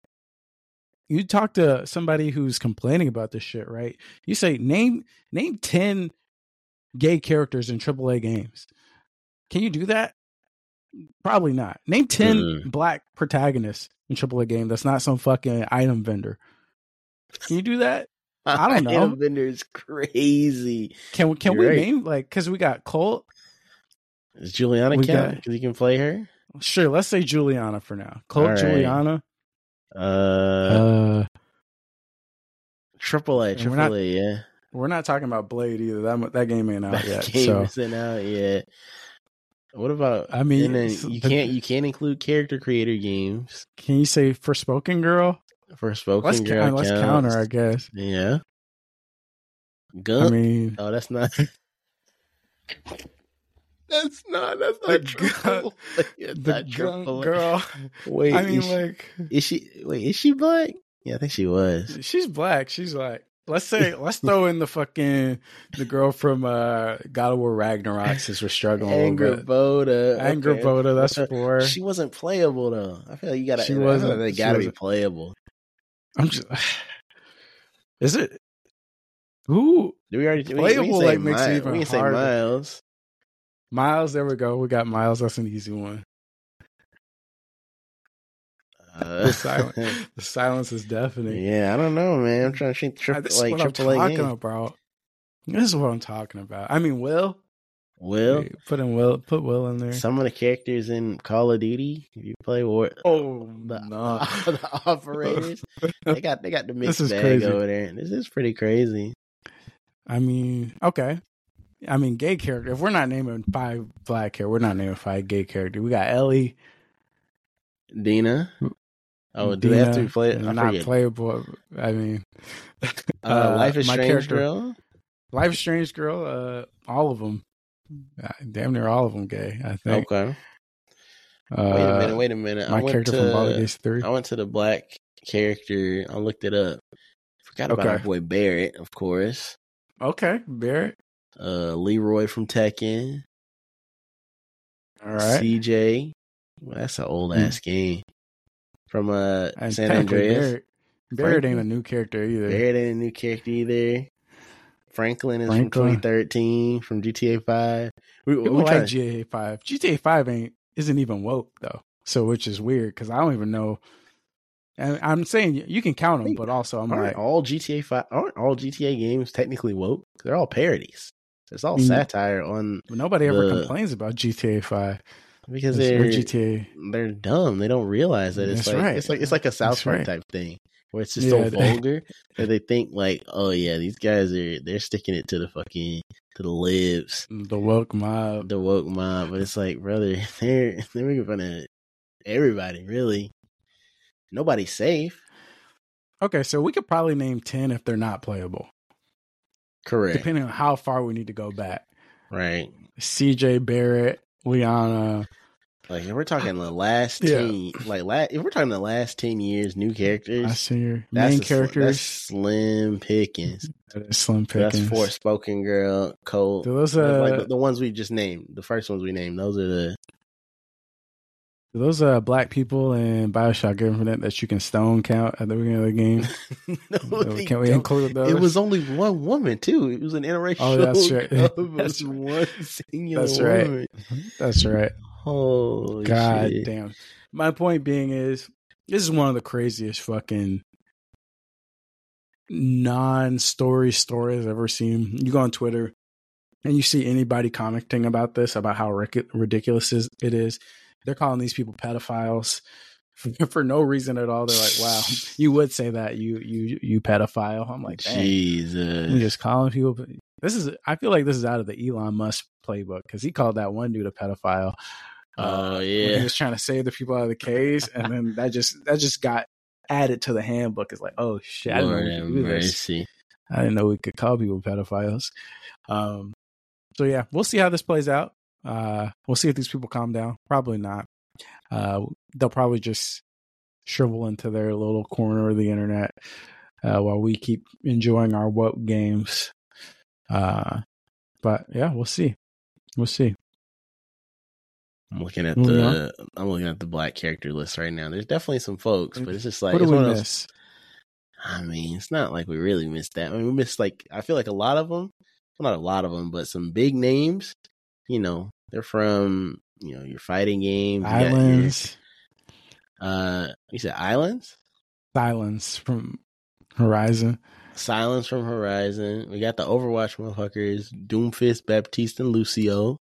you talk to somebody who's complaining about this shit, right? You say name name ten gay characters in triple A games. Can you do that? Probably not. Name ten mm. black protagonists in triple A game. That's not some fucking item vendor. Can you do that? I don't know. Item vendor is crazy. Can we can You're we right. name like because we got Colt? Is Juliana we count? Because you can play her. Sure, let's say Juliana for now. Colt, right. Juliana. Uh, uh, Triple A, Triple A, yeah. We're not talking about Blade either. That that game ain't out that yet. Game so. isn't out yet. What about? I mean, and then you can't you can't include character creator games. Can you say Forspoken Girl? Forspoken let's Girl. Count, let's counter, I guess. Yeah. Gump. I mean, oh, that's not. That's not. That's not triple. The not triple girl. Wait, I mean, is she, like, is she? Wait, is she black? Yeah, I think she was. She's black. She's like, let's say, let's throw in the fucking the girl from uh, God of War Ragnarok since we're struggling. Angrboda. Angrboda. Okay. That's four. She wasn't playable though. I feel like you gotta. She wasn't. They gotta be playable. I'm just. Is it? Who? Do we already playable? We, we like Miles, makes it even we harder. Say Miles. Miles, there we go. We got Miles. That's an easy one. Uh, the, silence, the silence is deafening. Yeah, I don't know, man. I'm trying to think tri- this like is what triple I'm A talking game. about. This is what I'm talking about. I mean, Will. Will Wait, put in Will. Put Will in there. Some of the characters in Call of Duty, if you play War, oh the, no, the operators, they got they got the mixed bag crazy. over there. This is pretty crazy. I mean, okay. I mean, gay character. If we're not naming five black characters, we're not naming five gay characters. We got Ellie, Dina. Oh, do Dina, they have to be play? not forget. playable? I mean, uh, uh, Life is Strange character, girl. Life is Strange girl. Uh, all of them. Damn near all of them gay. I think. Okay. Uh, wait a minute. Wait a minute. My I went character to, from Baldur's Gate three. I went to the black character. I looked it up. Forgot about okay. our boy Barrett, of course. Okay, Barrett. Uh, Leroy from Tekken. All right. C J. Well, that's an old ass mm. game. From uh and San Andreas. Barrett, Barrett ain't a new character either. Barrett ain't a new character either. Franklin is Franklin. from twenty thirteen from G T A five. We, People we like to... G T A five. G T A five ain't isn't even woke though, so which is weird because I don't even know. And I'm saying you can count them, but also I'm aren't like, all G T A five aren't all G T A games technically woke? They're all parodies. It's all I mean, satire on. Nobody the, ever complains about G T A five because they're G T A. They're dumb. They don't realize that it's That's like right. it's like it's like a South That's Park right. type thing where it's just Yeah, so vulgar that they think like, oh yeah, these guys are they're sticking it to the fucking to the libs, the woke mob, the woke mob. But it's like, brother, they're they're making fun of everybody. Really, nobody's safe. Okay, so we could probably name ten if they're not playable. Correct. Depending on how far we need to go back. Right. C J Barrett, Liana. Like if we're talking the last Yeah. ten, like la- if we're talking the last ten years, new characters, I see your that's main a sl- characters. that's slim pickings. That is slim So that's pickings. Forspoken Girl, Colt. Do those, That's like uh, the, the ones we just named, the first ones we named. Those are the Do those uh, black people in Bioshock Infinite that you can stone count at the beginning of the game? no, they Can we don't. include those? It was only one woman too. It was an interracial. Oh, that's right. It was That's one singular That's right. woman. That's right. Holy God shit. damn. My point being is, this is one of the craziest fucking non-story stories I've ever seen. You go on Twitter and you see anybody commenting about this, about how ric- ridiculous is- it is. They're calling these people pedophiles for, for no reason at all. They're like, wow, you would say that, you you you pedophile. I'm like, dang. Jesus. You just calling people. This is, I feel like this is out of the Elon Musk playbook, because he called that one dude a pedophile. Oh uh, when yeah. he was trying to save the people out of the caves, and then that just that just got added to the handbook. It's like, oh shit, I didn't Lord know we have could do this. mercy. I didn't know we could call people pedophiles. Um, so yeah, we'll see how this plays out. Uh, we'll see if these people calm down. Probably not. Uh, they'll probably just shrivel into their little corner of the internet uh, while we keep enjoying our woke games. Uh, but yeah, we'll see. We'll see. I'm looking at Moving the I'm looking at the black character list right now. There's definitely some folks, but it's just like What do it's we one of those- miss? I mean, it's not like we really missed that. I mean, we missed like I feel like a lot of them, well, not a lot of them, but some big names. You know, they're from you know your fighting games. You got your- Islands. uh, you said Islands, Silence from Horizon. Silence from Horizon. We got the Overwatch motherfuckers, Doomfist, Baptiste, and Lucio.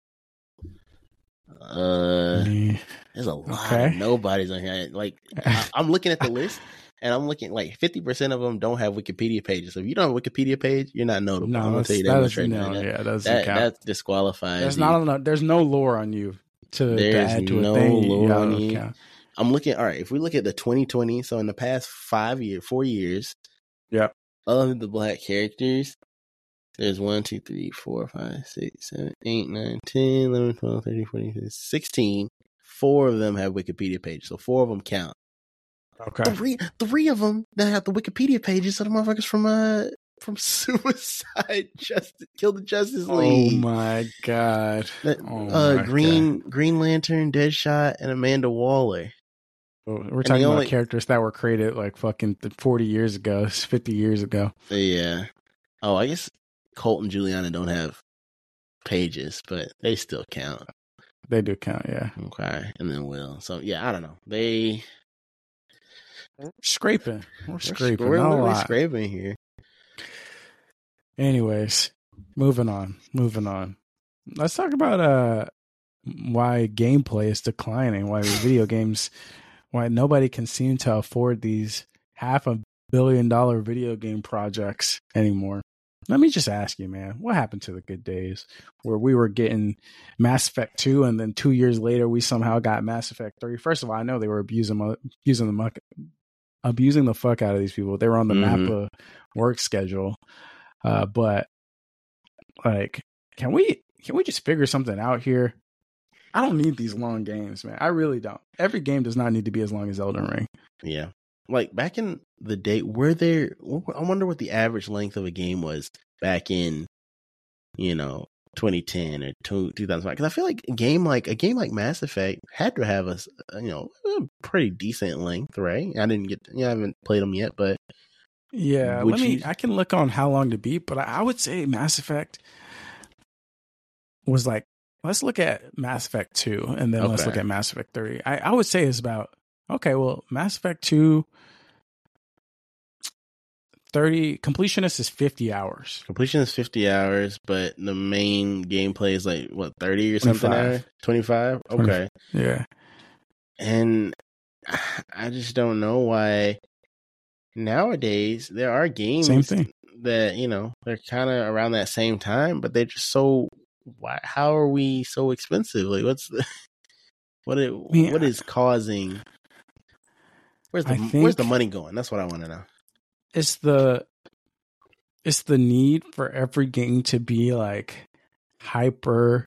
Uh, Yeah. there's a lot Okay. of nobodies on here. Like I, I'm looking at the list. And I'm looking like fifty percent of them don't have Wikipedia pages. So if you don't have a Wikipedia page, you're not notable. No, I'm gonna that's, tell you that that much doesn't- right no, now. That, yeah, that doesn't that, count. that disqualifies. There's you. not enough, there's no lore on you to, to There's add to no a thing. lore Yeah, on don't you. count. I'm looking. All right, if we look at the twenty twenty, so in the past five years, four years, Yep. other than the black characters, there's one, two, three, four, five, six, seven, eight, nine, ten, eleven, twelve, thirteen, fourteen, fifteen, sixteen. Four of them have Wikipedia pages, so four of them count. Okay. Three, three of them that have the Wikipedia pages are the motherfuckers from uh from Suicide Justice, Kill the Justice Oh League. my god. That, Oh uh, my Green Green Lantern, Deadshot, and Amanda Waller. Well, we're talking the about only- characters that were created like fucking forty years ago, fifty years ago. Yeah. Oh, I guess Colt and Juliana don't have pages, but they still count. They do count, yeah. Okay, and then Will. So yeah, I don't know. They Scraping. We're we're, scraping. we're not a literally lot. scraping here. Anyways, moving on. Moving on. Let's talk about uh why gameplay is declining, why video games, why nobody can seem to afford these half a billion dollar video game projects anymore. Let me just ask you, man, what happened to the good days where we were getting Mass Effect two and then two years later we somehow got Mass Effect three? First of all, I know they were abusing abusing the muck, abusing the fuck out of these people. They were on the Mhm. MAPPA work schedule. Uh, but like, can we can we just figure something out here? I don't need these long games, man. I really don't. Every game does not need to be as long as Elden Ring. Yeah. Like back in the day, were there, I wonder what the average length of a game was back in, you know, twenty ten or two thousand five. Because I feel like a game like a game like Mass Effect had to have a, s- you know, a pretty decent length, right? I didn't get, yeah, I haven't played them yet, but Yeah, Would let me. you- I can look on how long to beat, but I, I would say Mass Effect was like. Let's look at Mass Effect two, and then let's Okay. look at Mass Effect three. I, I would say it's about okay. Well, Mass Effect two. thirty completionist is fifty hours. completion is fifty hours, but the main gameplay is like what thirty or something. twenty-five. hours? twenty-five. twenty. Okay, Yeah. and I just don't know why nowadays there are games Same thing. that you know they're kind of around that same time, but they're just so. Why? How are we so expensive? Like, what's the what? It, mean, what is causing? Where's the I Where's think- the money going? That's what I want to know. it's the it's the need for every game to be like hyper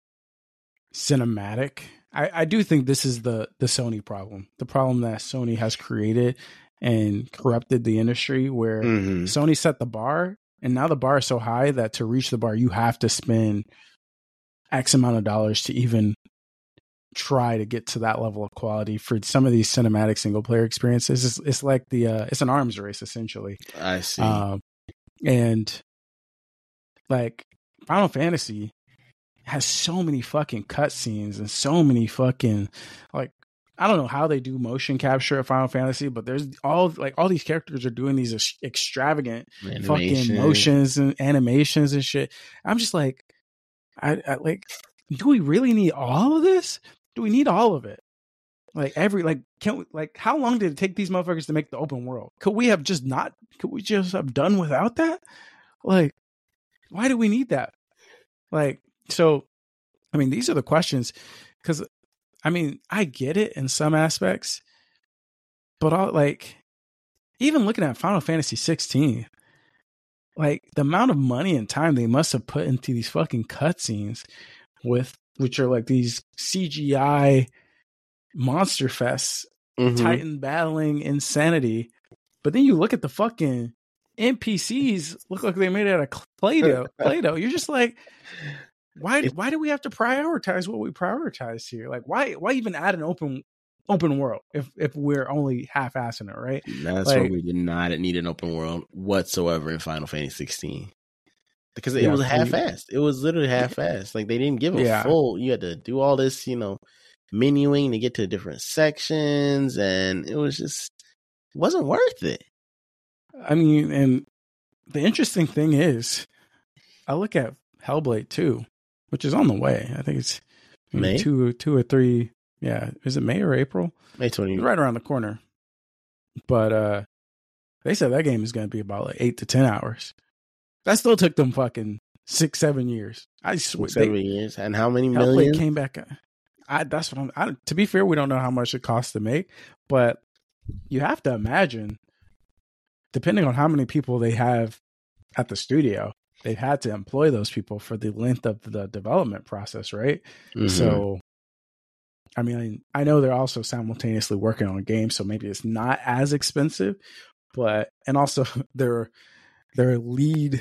cinematic. I, I do think this is the the Sony problem. The problem that Sony has created and corrupted the industry, where Mm-hmm. Sony set the bar, and now the bar is so high that to reach the bar, you have to spend X amount of dollars to even try to get to that level of quality for some of these cinematic single player experiences. It's, it's like the uh, it's an arms race essentially. I see. Um, and like Final Fantasy has so many fucking cutscenes and so many fucking like I don't know how they do motion capture at Final Fantasy, but there's all like all these characters are doing these ex- extravagant Animation. fucking motions and animations and shit. I'm just like, I, I like, do we really need all of this? Do we need all of it? Like every like can we, like how long did it take these motherfuckers to make the open world? Could we have just not? Could we just have done without that? Like, why do we need that? Like, so, I mean, these are the questions because, I mean, I get it in some aspects, but all like, even looking at Final Fantasy sixteen, like the amount of money and time they must have put into these fucking cutscenes with, which are like these C G I monster fests, Mm-hmm. Titan battling insanity. But then you look at the fucking N P Cs, look like they made it out of Play-Doh. Play-Doh. You're just like, why? Why do we have to prioritize what we prioritize here? Like, why? Why even add an open open world if if we're only half-assing it, right? That's like, why we did not need an open world whatsoever in Final Fantasy sixteen. Because it yeah, was half-assed. It was literally half-assed. Like, they didn't give a yeah. full... You had to do all this, you know, menuing to get to different sections, and it was just... It wasn't worth it. I mean, and the interesting thing is, I look at Hellblade two, which is on the way. I think it's May? two, two or three. Yeah, is it May or April? May twentieth. It's right around the corner. But uh, they said that game is going to be about like eight to ten hours. That still took them fucking six, seven years. I swear. Seven they, years, and how many Hellblade millions? Came back. I that's what I'm. I, to be fair, we don't know how much it costs to make, but you have to imagine, depending on how many people they have at the studio, they've had to employ those people for the length of the development process, right? Mm-hmm. So, I mean, I know they're also simultaneously working on games, so maybe it's not as expensive, but and also their their lead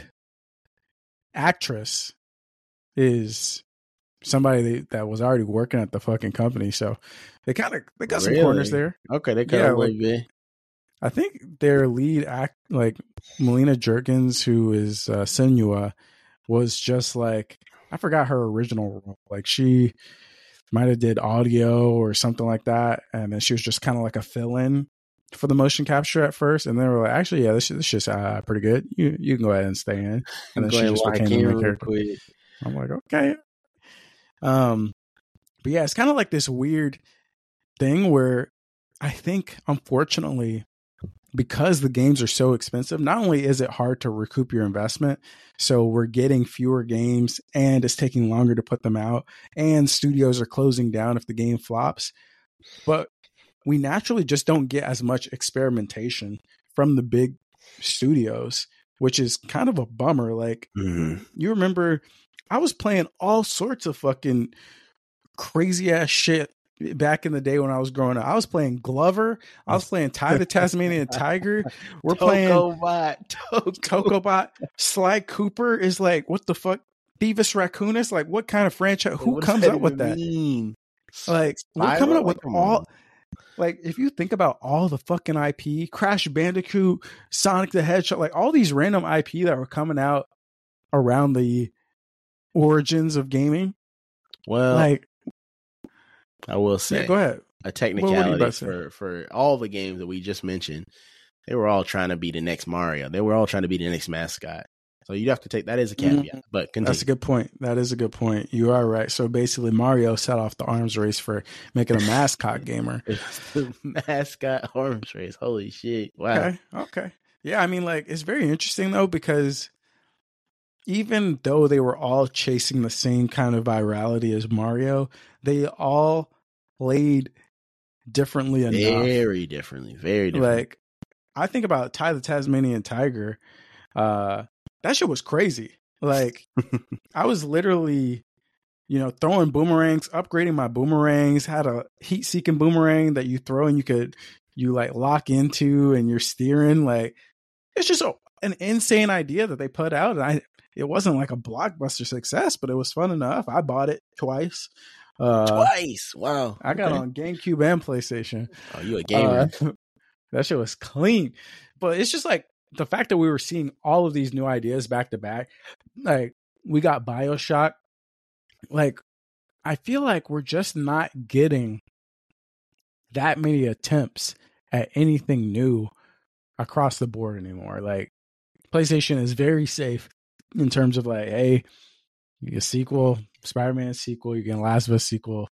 actress is somebody that was already working at the fucking company, so they kind of they got really? some corners there. Okay, they got yeah, a little like, bit. I think their lead act, like Melina Jerkins, who is uh, Senua, was just like, I forgot her original role. Like she might have did audio or something like that, and then she was just kind of like a fill-in for the motion capture at first. And they were like, actually, yeah, this this shit's uh, pretty good. You you can go ahead and stay in. And then she just became the main character. Quick. I'm like, okay. Um, but yeah, it's kind of like this weird thing where I think, unfortunately, because the games are so expensive, not only is it hard to recoup your investment, so we're getting fewer games and it's taking longer to put them out, and studios are closing down if the game flops, but we naturally just don't get as much experimentation from the big studios, which is kind of a bummer. Like, mm-hmm. you remember I was playing all sorts of fucking crazy ass shit back in the day when I was growing up. I was playing Glover. I was playing Ty the Tasmanian Tiger. We're playing Tokobot. Tokobot. Sly Cooper is like, what the fuck? Beavis Raccoonus? Like, what kind of franchise? Who comes up with that? Mean? Like, we're coming up with all... Like, if you think about all the fucking I P, Crash Bandicoot, Sonic the Hedgehog, like all these random I P that were coming out around the origins of gaming. Well, like, I will say, yeah, go ahead. A technicality for, for all the games that we just mentioned, they were all trying to be the next Mario. They were all trying to be the next mascot. So you have to take that as a caveat. Mm-hmm. But continue. That's a good point. That is a good point. You are right. So basically, Mario set off the arms race for making a mascot gamer. The mascot arms race. Holy shit! Wow. Okay. Okay. Yeah, I mean, like, it's very interesting though, because even though they were all chasing the same kind of virality as Mario, they all played differently enough. Very differently. Very different. Like, I think about Ty the Tasmanian Tiger. Uh, that shit was crazy. Like, I was literally, you know, throwing boomerangs, upgrading my boomerangs, had a heat seeking boomerang that you throw and you could, you like lock into and you're steering. Like, it's just a, an insane idea that they put out. And I, it wasn't like a blockbuster success, but it was fun enough. I bought it twice. Uh, Twice. Wow. I got Okay. on GameCube and PlayStation. Oh, you a gamer. Uh, that shit was clean. But it's just like the fact that we were seeing all of these new ideas back to back. Like, we got BioShock. Like, I feel like we're just not getting that many attempts at anything new across the board anymore. Like, PlayStation is very safe in terms of like, hey, you get a sequel, Spider-Man sequel, you get a Last of Us sequel.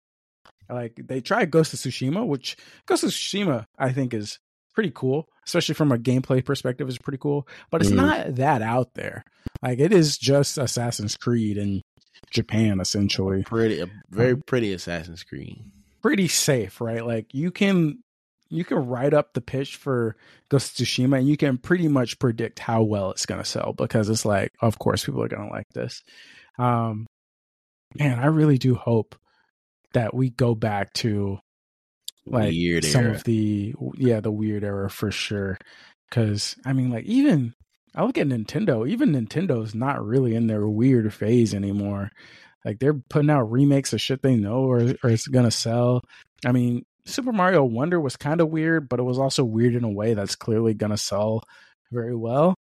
Like, they tried Ghost of Tsushima, which Ghost of Tsushima I think is pretty cool, especially from a gameplay perspective, is pretty cool. But it's mm. not that out there. Like, it is just Assassin's Creed in Japan, essentially. Pretty, a very pretty Assassin's Creed. Pretty safe, right? Like, you can you can write up the pitch for Ghost of Tsushima and you can pretty much predict how well it's going to sell, because it's like, of course, people are going to like this. Um, man, I really do hope that we go back to like weird some era. of the, yeah, the weird era for sure. Because, I mean, like, even, I look at Nintendo, even Nintendo's not really in their weird phase anymore. Like, they're putting out remakes of shit they know or, or it's going to sell. I mean, Super Mario Wonder was kind of weird, but it was also weird in a way that's clearly going to sell very well.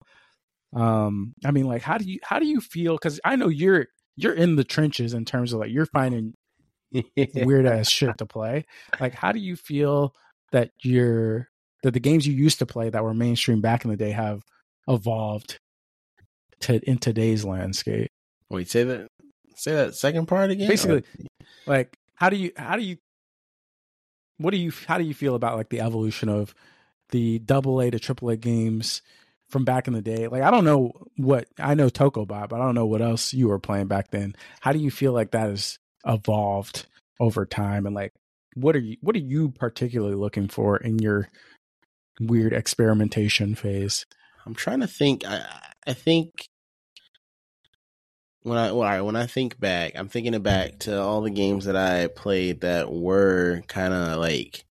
Um, I mean, like, how do you, how do you feel? Cause I know you're, you're in the trenches in terms of like, you're finding weird ass shit to play. Like, how do you feel that you're, that the games you used to play that were mainstream back in the day have evolved to in today's landscape? Wait, say that, say that second part again. Basically, or? like, how do you, how do you, what do you, how do you feel about like the evolution of the double A to triple A games from back in the day? Like, I don't know what, I know Tokobot, but I don't know what else you were playing back then. How do you feel like that has evolved over time? And like, what are you, what are you particularly looking for in your weird experimentation phase? I'm trying to think. I, I think when I, well, all right, when I think back, I'm thinking back to all the games that I played that were kind of like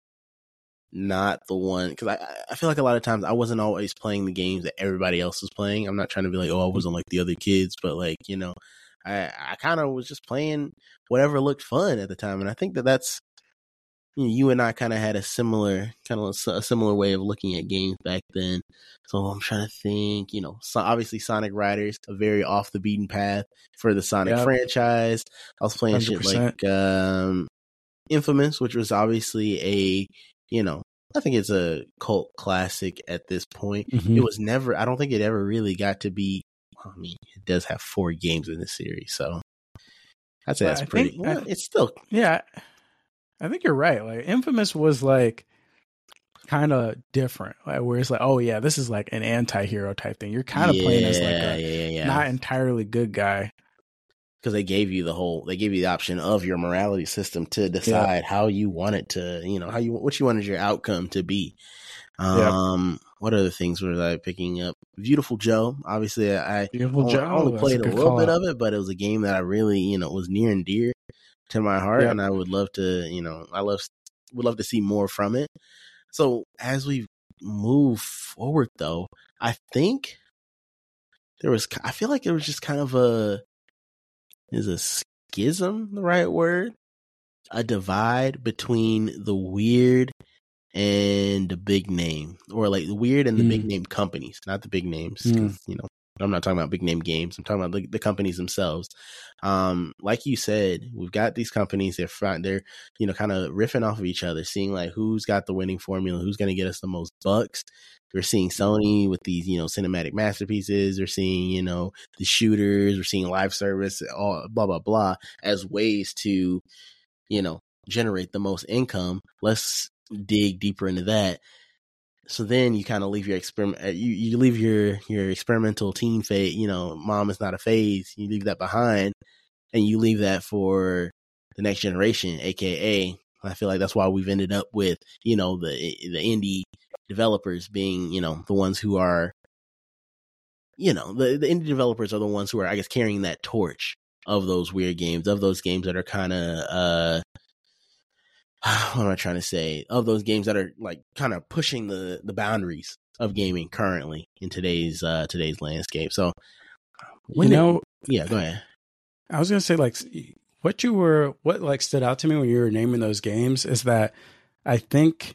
not the one, because I, I feel like a lot of times I wasn't always playing the games that everybody else was playing. I'm not trying to be like, oh, I wasn't like the other kids, but like, you know, I, I kind of was just playing whatever looked fun at the time. And I think that that's, you know, you and I kind of had a similar, kind of a similar way of looking at games back then. So I'm trying to think, you know, so obviously Sonic Riders, a very off the beaten path for the Sonic yep. franchise. I was playing one hundred percent shit like um, Infamous, which was obviously a, you know, I think it's a cult classic at this point. Mm-hmm. It was never, I don't think it ever really got to be, I mean, it does have four games in this series, so I'd say that's I pretty, think, well, I, it's still. Yeah, I think you're right. Like, Infamous was like kind of different, like, where it's like, oh yeah, this is like an anti-hero type thing. You're kind of yeah, playing as like a yeah, yeah. not entirely good guy. Because they gave you the whole, they gave you the option of your morality system to decide yeah. how you want it to, you know, how you, what you wanted your outcome to be. Um, yeah. What other things was I picking up? Beautiful Joe. Obviously, I, Beautiful I Joe. only played a, a little bit of it, but it was a game that I really, you know, was near and dear to my heart, yeah. and I would love to, you know, I love, would love to see more from it. So as we move forward, though, I think there was, I feel like it was just kind of a, is a schism the right word? A divide between the weird and the big name, or like the weird and the mm. big name companies, not the big names. Mm. You know, I'm not talking about big name games. I'm talking about the, the companies themselves. Um, like you said, we've got these companies. They're front, they're you know kind of riffing off of each other, seeing like who's got the winning formula, who's going to get us the most bucks. We're seeing Sony with these, you know, cinematic masterpieces. We're seeing, you know, the shooters. We're seeing live service, all blah, blah, blah, as ways to, you know, generate the most income. Let's dig deeper into that. So then you kind of leave your experiment, you, you leave your, your experimental teen phase, you know, mom is not a phase. You leave that behind and you leave that for the next generation, A K A I feel like that's why we've ended up with, you know, the, the indie developers being, you know, the ones who are, you know, the, the indie developers are the ones who are, I guess, carrying that torch of those weird games, of those games that are kind of, uh, what am I trying to say? Of those games that are like kind of pushing the, the boundaries of gaming currently in today's, uh, today's landscape. So, when you know, did, yeah, go ahead. I was going to say, like, what you were, what like stood out to me when you were naming those games is that I think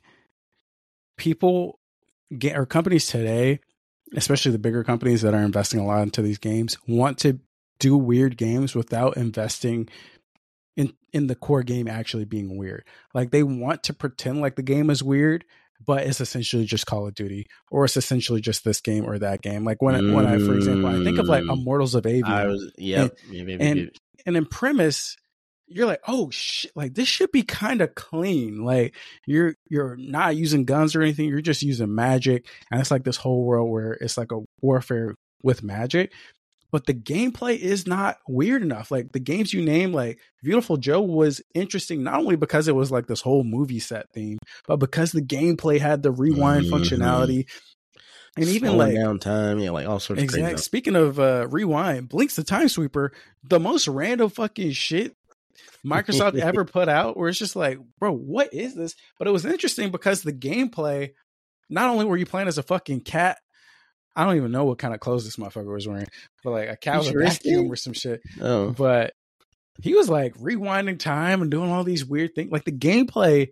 people get, or companies today, especially the bigger companies that are investing a lot into these games, want to do weird games without investing in, in the core game actually being weird. Like they want to pretend like the game is weird, but it's essentially just Call of Duty, or it's essentially just this game or that game. Like when, mm. when I, for example, I think of like Immortals of Aveum. I was, yep. And, yep, yep, and, yep. and in premise, you're like, oh shit, like this should be kind of clean. Like you're, you're not using guns or anything. You're just using magic. And it's like this whole world where it's like a warfare with magic, but the gameplay is not weird enough. Like the games you name, like Beautiful Joe was interesting, not only because it was like this whole movie set theme, but because the gameplay had the rewind mm-hmm. functionality. And even Slowing like down time, yeah, like all sorts exact, of crazy. Speaking of uh, rewind, Blinks the Time Sweeper, the most random fucking shit Microsoft ever put out, where it's just like, bro, what is this? But it was interesting because the gameplay, not only were you playing as a fucking cat, I don't even know what kind of clothes this motherfucker was wearing, but like a cat with a vacuum or some shit. Oh. But he was like rewinding time and doing all these weird things. Like the gameplay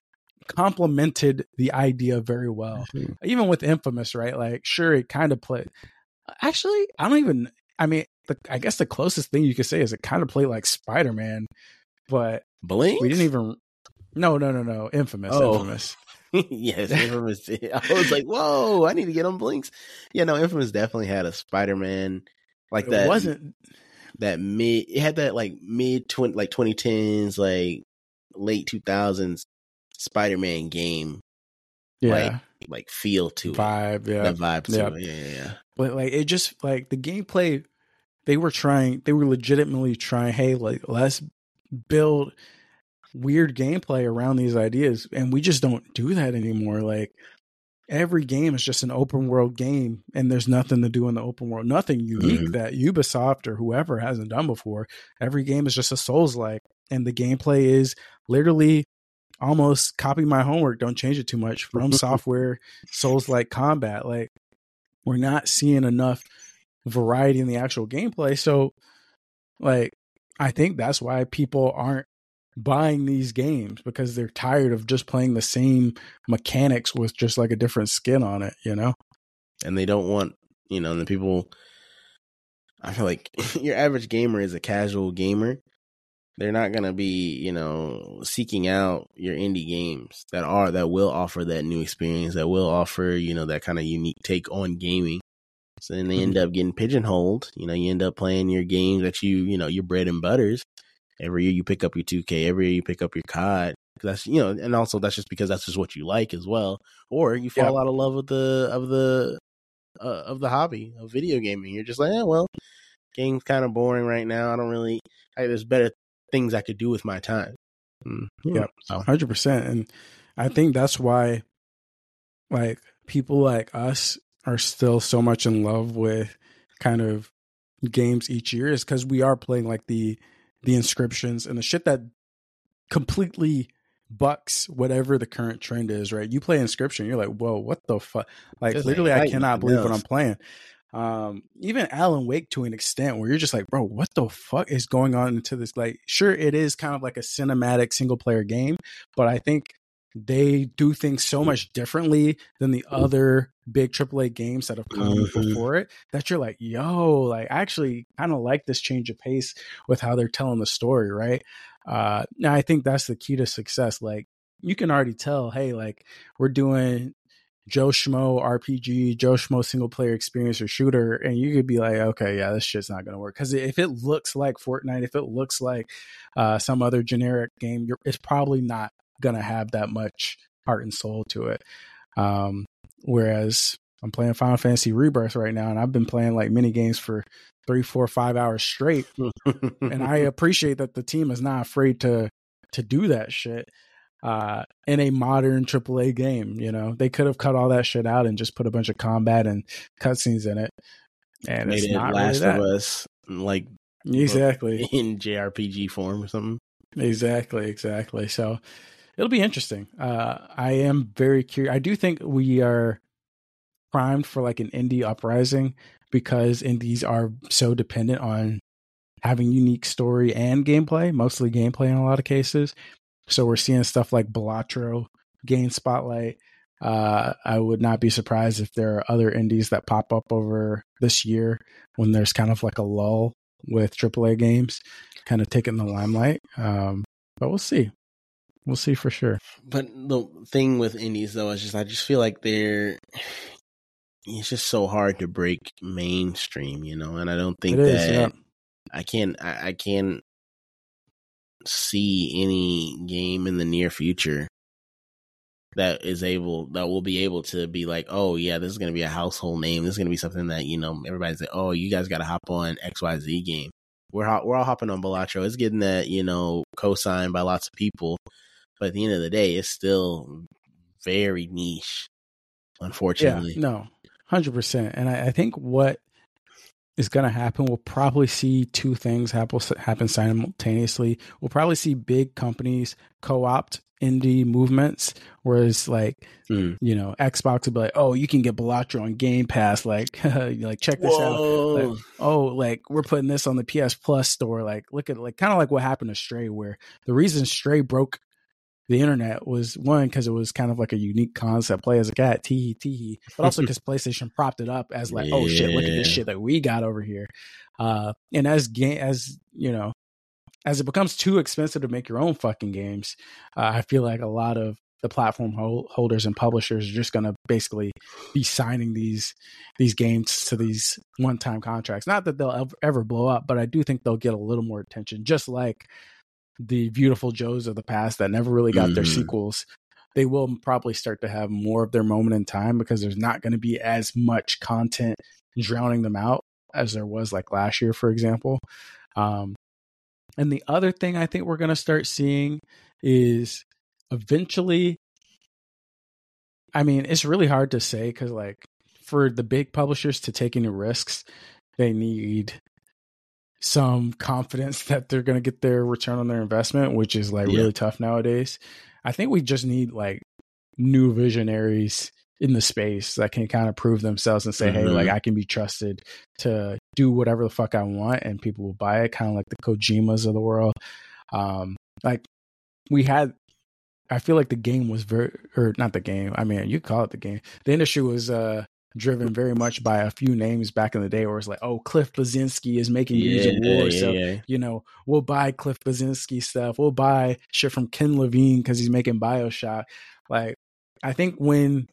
complemented the idea very well. Mm-hmm. Even with Infamous, right? Like, sure, it kind of played. Actually, I don't even, I mean, the, I guess the closest thing you could say is it kind of played like Spider-Man, but Blinks? We didn't even, no, no, no, no, Infamous, oh. Infamous. Yes, Infamous. I was like, whoa, I need to get on Blinks. Yeah, no, Infamous definitely had a Spider-Man like that. It wasn't that mid, it had that like mid twenty, like twenty tens, like late two thousands Spider-Man game. Yeah. Like, like feel to vibe, it. yeah. That vibe to yeah. it. Yeah, yeah, yeah. But like, it just like the gameplay, they were trying, they were legitimately trying, hey, like, let's build weird gameplay around these ideas, and we just don't do that anymore. Like every game is just an open world game, and there's nothing to do in the open world, nothing unique mm-hmm. that Ubisoft or whoever hasn't done before. Every game is just a Souls-like, and the gameplay is literally almost copy my homework, don't change it too much, From Software Souls-like combat. Like we're not seeing enough variety in the actual gameplay. So like I think that's why people aren't buying these games, because they're tired of just playing the same mechanics with just like a different skin on it, you know? And they don't want, you know, the people, I feel like your average gamer is a casual gamer. They're not going to be, you know, seeking out your indie games that are, that will offer that new experience, that will offer, you know, that kind of unique take on gaming. So then they end up getting pigeonholed. You know, you end up playing your games that you, you know, your bread and butters. Every year you pick up your two K, every year you pick up your C O D. That's, you know, and also that's just because that's just what you like as well. Or you fall yep. out of love with the, of the, uh, of the hobby of video gaming. You're just like, yeah, well, game's kind of boring right now. I don't really, I, there's better things I could do with my time. Mm, yeah, so. one hundred percent. And I think that's why, like, people like us are still so much in love with kind of games each year, is because we are playing like the, the Inscriptions and the shit that completely bucks whatever the current trend is, right? You play Inscription, you're like, whoa, what the fuck? Like, Just literally, I cannot believe else. what I'm playing. Um, even Alan Wake to an extent, where you're just like, bro, what the fuck is going on into this? Like, sure, it is kind of like a cinematic single player game, but I think they do things so much differently than the other big triple A games that have come mm-hmm. before it, that you're like, yo, like I actually kind of like this change of pace with how they're telling the story, right? Uh, now I think that's the key to success. Like you can already tell, hey, like we're doing Joe Schmo R P G, Joe Schmo single player experience or shooter, and you could be like, okay, yeah, this shit's not going to work. Because if it looks like Fortnite, if it looks like uh, some other generic game, you're, it's probably not going to have that much heart and soul to it. Um, whereas I'm playing Final Fantasy Rebirth right now, and I've been playing like mini games for three, four, five hours straight. And I appreciate that the team is not afraid to to do that shit. uh, in a modern triple A game. You know, they could have cut all that shit out and just put a bunch of combat and cutscenes in it, and Made it's it not Last really that. of Us like exactly in J R P G form or something. Exactly, exactly. So it'll be interesting. Uh, I am very curious. I do think we are primed for like an indie uprising because indies are so dependent on having unique story and gameplay, mostly gameplay in a lot of cases. So we're seeing stuff like Balatro gain spotlight. Uh, I would not be surprised if there are other indies that pop up over this year when there's kind of like a lull with triple A games kind of taking the limelight. Um, but we'll see. We'll see for sure. But the thing with indies though is just I just feel like they're it's just so hard to break mainstream, you know, and I don't think It that is, yeah. I can't I, I can't see any game in the near future that is able that will be able to be like, oh yeah, this is gonna be a household name. This is gonna be something that, you know, everybody's like, oh, you guys gotta hop on X Y Z game. We're ho- we're all hopping on Balatro. It's getting that, you know, co-signed by lots of people, but at the end of the day, it's still very niche, unfortunately. Yeah, no, one hundred percent. And I, I think what is going to happen, we'll probably see two things happen, happen simultaneously. We'll probably see big companies co-opt indie movements, whereas like, Hmm. you know, Xbox would be like, oh, you can get Balatro on Game Pass. Like, like check this Whoa. out. Like, oh, like we're putting this on the P S Plus store. Like, look at like kind of like what happened to Stray, where the reason Stray broke the internet was one, because it was kind of like a unique concept, play as a cat, teehee teehee, but also because PlayStation propped it up as like, oh shit, look at this Yeah. shit that we got over here. Uh, and as game, as you know, as it becomes too expensive to make your own fucking games, uh, I feel like a lot of the platform hol- holders and publishers are just going to basically be signing these these games to these one-time contracts. Not that they'll ever, ever blow up, but I do think they'll get a little more attention, just like the Beautiful Joes of the past that never really got mm-hmm. their sequels. They will probably start to have more of their moment in time because there's not going to be as much content drowning them out as there was like last year, for example. Um, and the other thing I think we're going to start seeing is eventually, I mean, it's really hard to say because like for the big publishers to take any risks, they need some confidence that they're going to get their return on their investment, which is like yeah. really tough nowadays. I think we just need like new visionaries in the space that can kind of prove themselves and say, mm-hmm. hey, like I can be trusted to do whatever the fuck I want and people will buy it. Kind of like the Kojimas of the world. Um, like we had, I feel like the game was very, or not the game. I mean, you call it the game. The industry was, uh, driven very much by a few names back in the day where it's like, oh, Cliff Bleszinski is making yeah, Gears of War. Yeah, so, yeah. you know, we'll buy Cliff Bleszinski stuff. We'll buy shit from Ken Levine because he's making BioShock. Like, I think when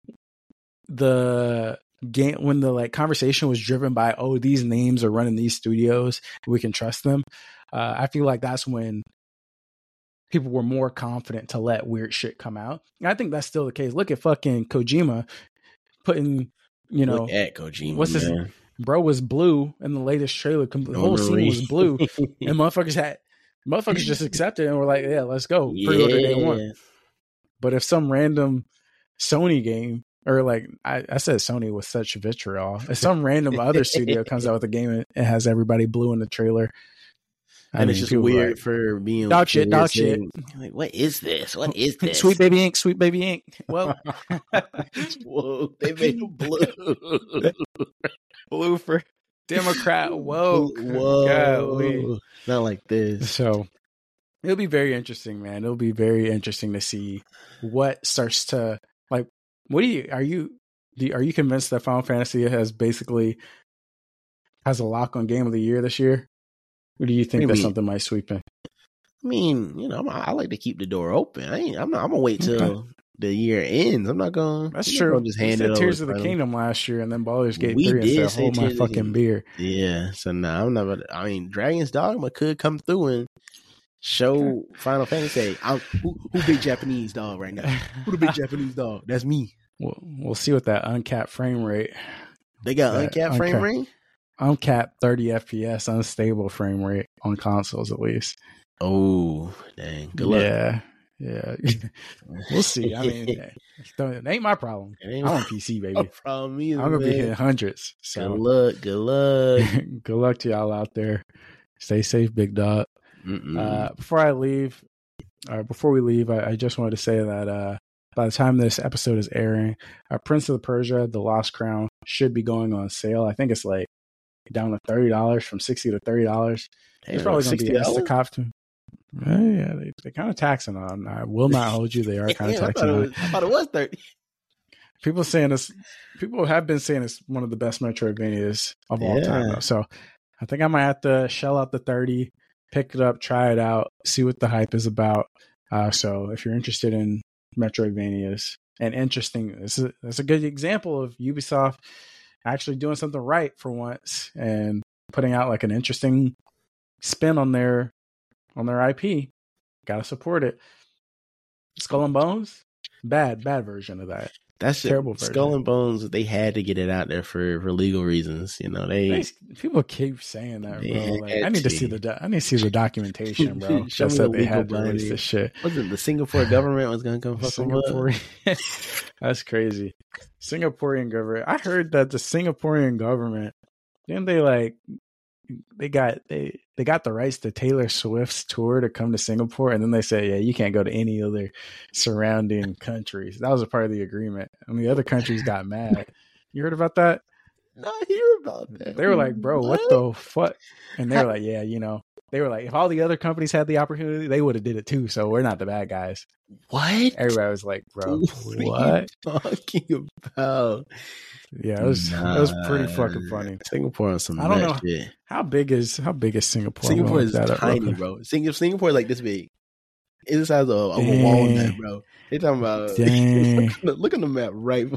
the game, when the like conversation was driven by, oh, these names are running these studios, we can trust them. Uh, I feel like that's when people were more confident to let weird shit come out. And I think that's still the case. Look at fucking Kojima putting, you know, Look at Kojima, what's his man. Bro was blue in the latest trailer. The No whole Marie. scene was blue, and motherfuckers had motherfuckers just accepted and were like, "Yeah, let's go Yeah. pre-order day one." But if some random Sony game, or like I, I said, Sony with such vitriol, if some random other studio comes out with a game and it has everybody blue in the trailer, I and mean, it's just weird like, for being dog shit, dog shit. Like, what is this? What is this? Sweet Baby Ink, Sweet Baby Ink. Well, whoa, they made him blue. Blue for Democrat. Whoa, whoa, golly. Not like this. So it'll be very interesting, man. It'll be very interesting to see what starts to like. What do you are you do, are you convinced that Final Fantasy has basically has a lock on Game of the Year this year? Or do you think that something might sweep in? I mean, you know, I'm, I like to keep the door open. I ain't, I'm not. I'm gonna wait till okay. the year ends. I'm not gonna. That's I'm true. Gonna just hand we it said over. Tears of the Kingdom last year, and then Baldur's Gate we three, did and said, "Hold my fucking beer." Yeah. So now nah, I'm not. About, I mean, Dragon's Dogma could come through and show okay. Final Fantasy. I'm, who, who big Japanese dog right now? Who the big Japanese dog? That's me. We'll, we'll see what that uncapped frame rate. They got uncapped frame rate. Uncapped thirty F P S, unstable frame rate on consoles at least. Oh, dang. Good luck. Yeah. Yeah, we'll see. I mean, it ain't my problem. I'm on P C, baby. No problem either, I'm gonna man. be hitting hundreds. So good luck, good luck, good luck to y'all out there. Stay safe, big dog. Uh, before I leave, or before we leave, I, I just wanted to say that uh, by the time this episode is airing, uh, Prince of Persia: The Lost Crown should be going on sale. I think it's like down to thirty dollars, from sixty to thirty dollars. It's probably going to be Instacop. Yeah, yeah, they they kind of taxing on. I will not hold you. They are kind of yeah, taxing I on. was, I thought it was thirty. People saying this. People have been saying it's one of the best Metroidvanias of all yeah. time. Though. So I think I might have to shell out the thirty, pick it up, try it out, see what the hype is about. Uh, so if you're interested in Metroidvanias and interesting, this is that's a good example of Ubisoft actually doing something right for once and putting out like an interesting spin on their on their I P. Gotta support it. Skull and Bones, bad, bad version of that. That's terrible. Version. Skull and Bones, they had to get it out there for, for legal reasons. You know, they, they people keep saying that, bro. Like, I need to see the do- I need to see the documentation, bro. Just that they had to release this shit. Wasn't the Singapore government was gonna come fuck Singapore? That's crazy. Singaporean government. I heard that the Singaporean government, didn't they like they got they they got the rights to Taylor Swift's tour to come to Singapore, and then they say, yeah, you can't go to any other surrounding countries. That was a part of the agreement, and the other countries got mad. You heard about that? No, I hear about that. They were like, bro, what, what the fuck? And they were like, yeah, you know, they were like, if all the other companies had the opportunity, they would have did it too. So we're not the bad guys. What? Everybody was like, bro, what, what are you talking about? Yeah, it was nah, it was pretty fucking funny. Singapore on some I don't know shit. How big is how big is Singapore? Singapore is tiny, bro. Sing- Singapore is like this big. It's the size of, of a walnut, bro. They talking about look, look on the map, right?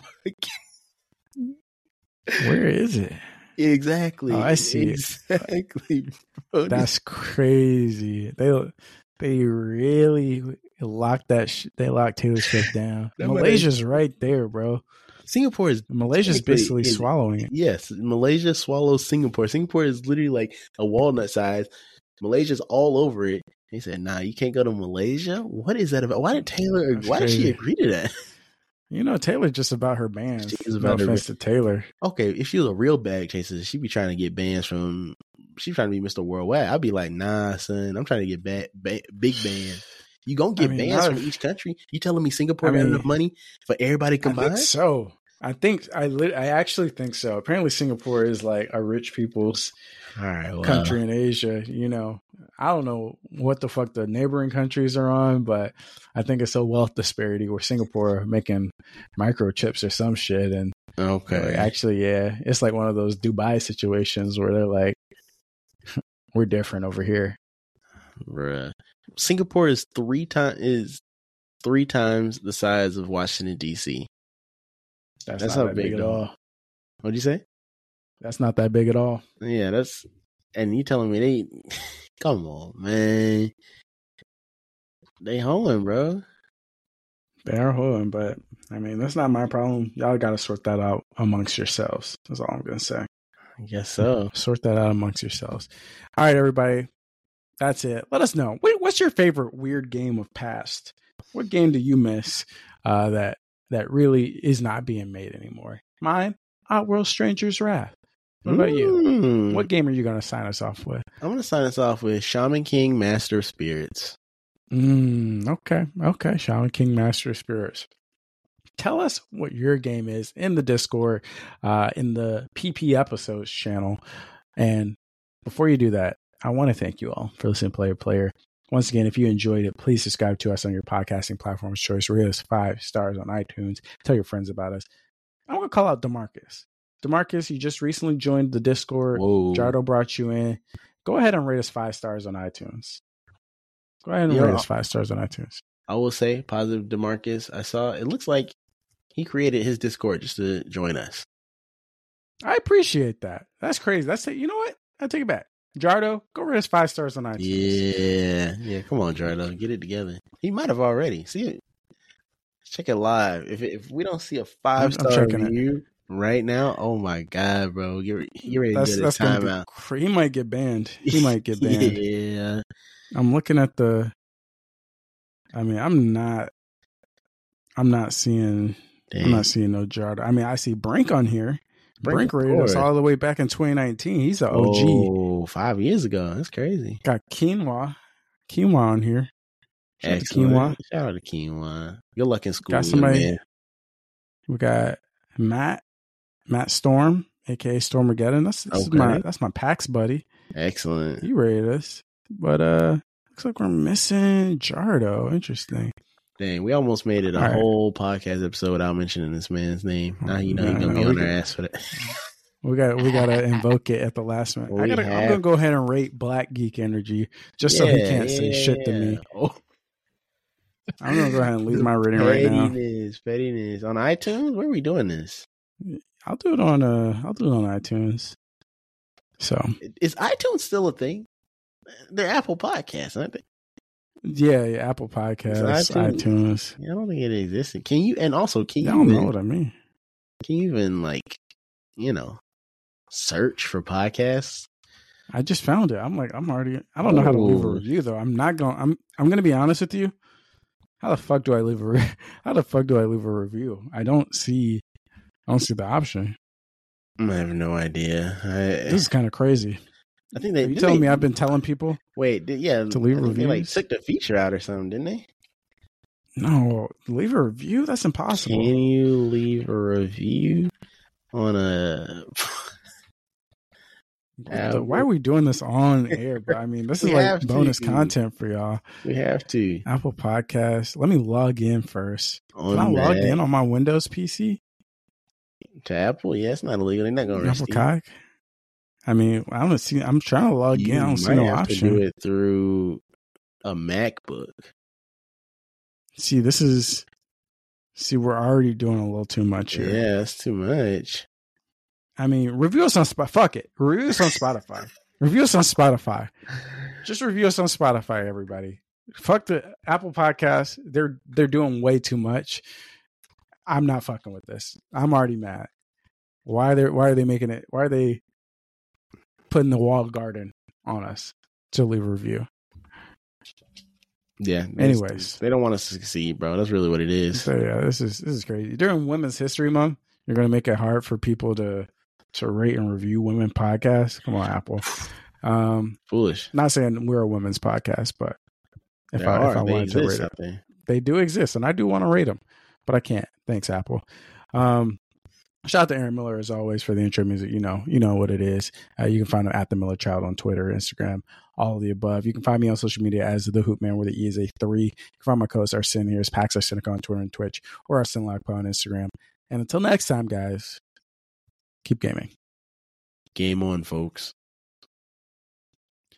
Where is it? Exactly. Oh, I see exactly, it. Bro. That's crazy. They they really locked that. Sh- they locked Taylor Swift down. Malaysia's right there, bro. Singapore is Malaysia's basically is, swallowing it. Yes, Malaysia swallows Singapore. Singapore is literally like a walnut size. Malaysia's all over it. He said, "Nah, you can't go to Malaysia. What is that about? Why did Taylor? That's why crazy. did she agree to that?" You know, Taylor just about her bands. She's no about offense her. to Taylor. Okay, if she was a real bag chaser, she'd be trying to get bands from. She's trying to be Mister Worldwide. I'd be like, nah, son, I'm trying to get ba- ba- big bands. You gonna get I mean, bands from each country? You telling me Singapore I mean, got enough money for everybody combined? I think so. I think I li- I actually think so. Apparently, Singapore is like a rich people's All right, well. country in Asia. You know, I don't know what the fuck the neighboring countries are on, but I think it's a wealth disparity where Singapore are making microchips or some shit. And okay, like, actually, yeah, it's like one of those Dubai situations where they're like, we're different over here. Bruh. Singapore is three times is three times the size of Washington D C. That's, that's not, not that big, big at all. What'd you say? That's not that big at all. Yeah, that's and you telling me they come on, man. They hoeing, bro. They are hoeing, but I mean that's not my problem. Y'all gotta sort that out amongst yourselves. That's all I'm gonna say. I guess so. Sort that out amongst yourselves. All right, everybody. That's it. Let us know. What's your favorite weird game of past? What game do you miss uh, that that really is not being made anymore? Mine, Outworld Stranger's Wrath. What about mm. you? What game are you going to sign us off with? I'm going to sign us off with Shaman King Master of Spirits. Mm, okay. Okay. Shaman King Master of Spirits. Tell us what your game is in the Discord, uh, in the P P episodes channel. And before you do that, I want to thank you all for listening to Player Player. Once again, if you enjoyed it, please subscribe to us on your podcasting platform of choice. Rate us five stars on iTunes. Tell your friends about us. I'm going to call out DeMarcus. DeMarcus, you just recently joined the Discord. Whoa. Jardo brought you in. Go ahead and rate us five stars on iTunes. Go ahead and Yo, rate us five stars on iTunes. I will say, positive DeMarcus. I saw, it looks like he created his Discord just to join us. I appreciate that. That's crazy. That's it. You know what? I take it back. Jardo, go rate us five stars on iTunes. Yeah, yeah. Come on, Jardo, get it together. He might have already. See it. Check it live. If it, if we don't see a five star review right now, oh my god, bro, you're you're ready to get a timeout. Cr- he might get banned. He might get banned. Yeah. I'm looking at the. I mean, I'm not. I'm not seeing. Dang. I'm not seeing no Jardo. I mean, I see Brink on here. Brink, Brink rated us all the way back in twenty nineteen. He's an O G. Oh, five years ago. That's crazy. Got Quinoa. Quinoa on here. Shout out to Quinoa. Shout out to Quinoa. Good luck in school. Got somebody. Man. We got Matt. Matt Storm, aka Stormageddon. That's, that's okay. my that's my PAX buddy. Excellent. He rated us. But uh looks like we're missing Jardo. Interesting. Dang, we almost made it a All whole right. podcast episode without mentioning this man's name. Now you know he's gonna be on their ass for that. We got we gotta invoke it at the last minute. I gotta, have... I'm gonna go ahead and rate Black Geek Energy just yeah, so he can't yeah, say shit to me. Oh. I'm gonna go ahead and leave my rating right now. Pettiness, pettiness on iTunes. Where are we doing this? I'll do it on uh I'll do it on iTunes. So is iTunes still a thing? They're Apple Podcasts, aren't they? Yeah, yeah Apple Podcasts, iTunes. iTunes. Yeah, I don't think it exists. Can you? And also, can you? I don't even, know what I mean. Can you even like, you know, search for podcasts? I just found it. I'm like, I'm already. I don't know oh. how to leave a review though. I'm not going. I'm. I'm going to be honest with you. How the fuck do I leave a? Re- how the fuck do I leave a review? I don't see. I don't see the option. I have no idea. I, this is kind of crazy. I think they. Are you telling they, me I've been telling people? Wait, did, yeah, to leave reviews. They like took the feature out or something, didn't they? No, leave a review. That's impossible. Can you leave a review on a? the, why are we doing this on air? But I mean, this is like bonus to. content for y'all. We have to. Apple Podcast. Let me log in first. On Can I that. log in on my Windows P C? To Apple? Yeah, it's not illegal. They're not going to arrest Apple Cock? I mean, I don't see. I'm trying to log you in. I don't see no have option. To do it through a MacBook. See, this is. See, we're already doing a little too much here. Yeah, that's too much. I mean, review us on Spotify. Fuck it. Review us on Spotify. Review us on Spotify. Just review us on Spotify, everybody. Fuck the Apple Podcast. They're they're doing way too much. I'm not fucking with this. I'm already mad. Why are they why are they making it? Why are they putting the walled garden on us to leave a review? Yeah. Anyways, they don't want us to succeed, bro. That's really what it is. So yeah, this is this is crazy. During Women's History Month, you're gonna make it hard for people to to rate and review women podcasts. Come on, Apple. Um, Foolish. Not saying we're a women's podcast, but if there I are. if I they wanted to rate them, there. They do exist, and I do want to rate them, but I can't. Thanks, Apple. Um, shout out to Aaron Miller as always for the intro music. You know, you know what it is. Uh, you can find him at the Miller Child on Twitter, Instagram, all of the above. You can find me on social media as the Hoop Man, where the E is a three. You can find my co-host Arsene here as Pax Arsenica on Twitter and Twitch, or Arsene Lagpo on Instagram. And until next time, guys, keep gaming. Game on, folks.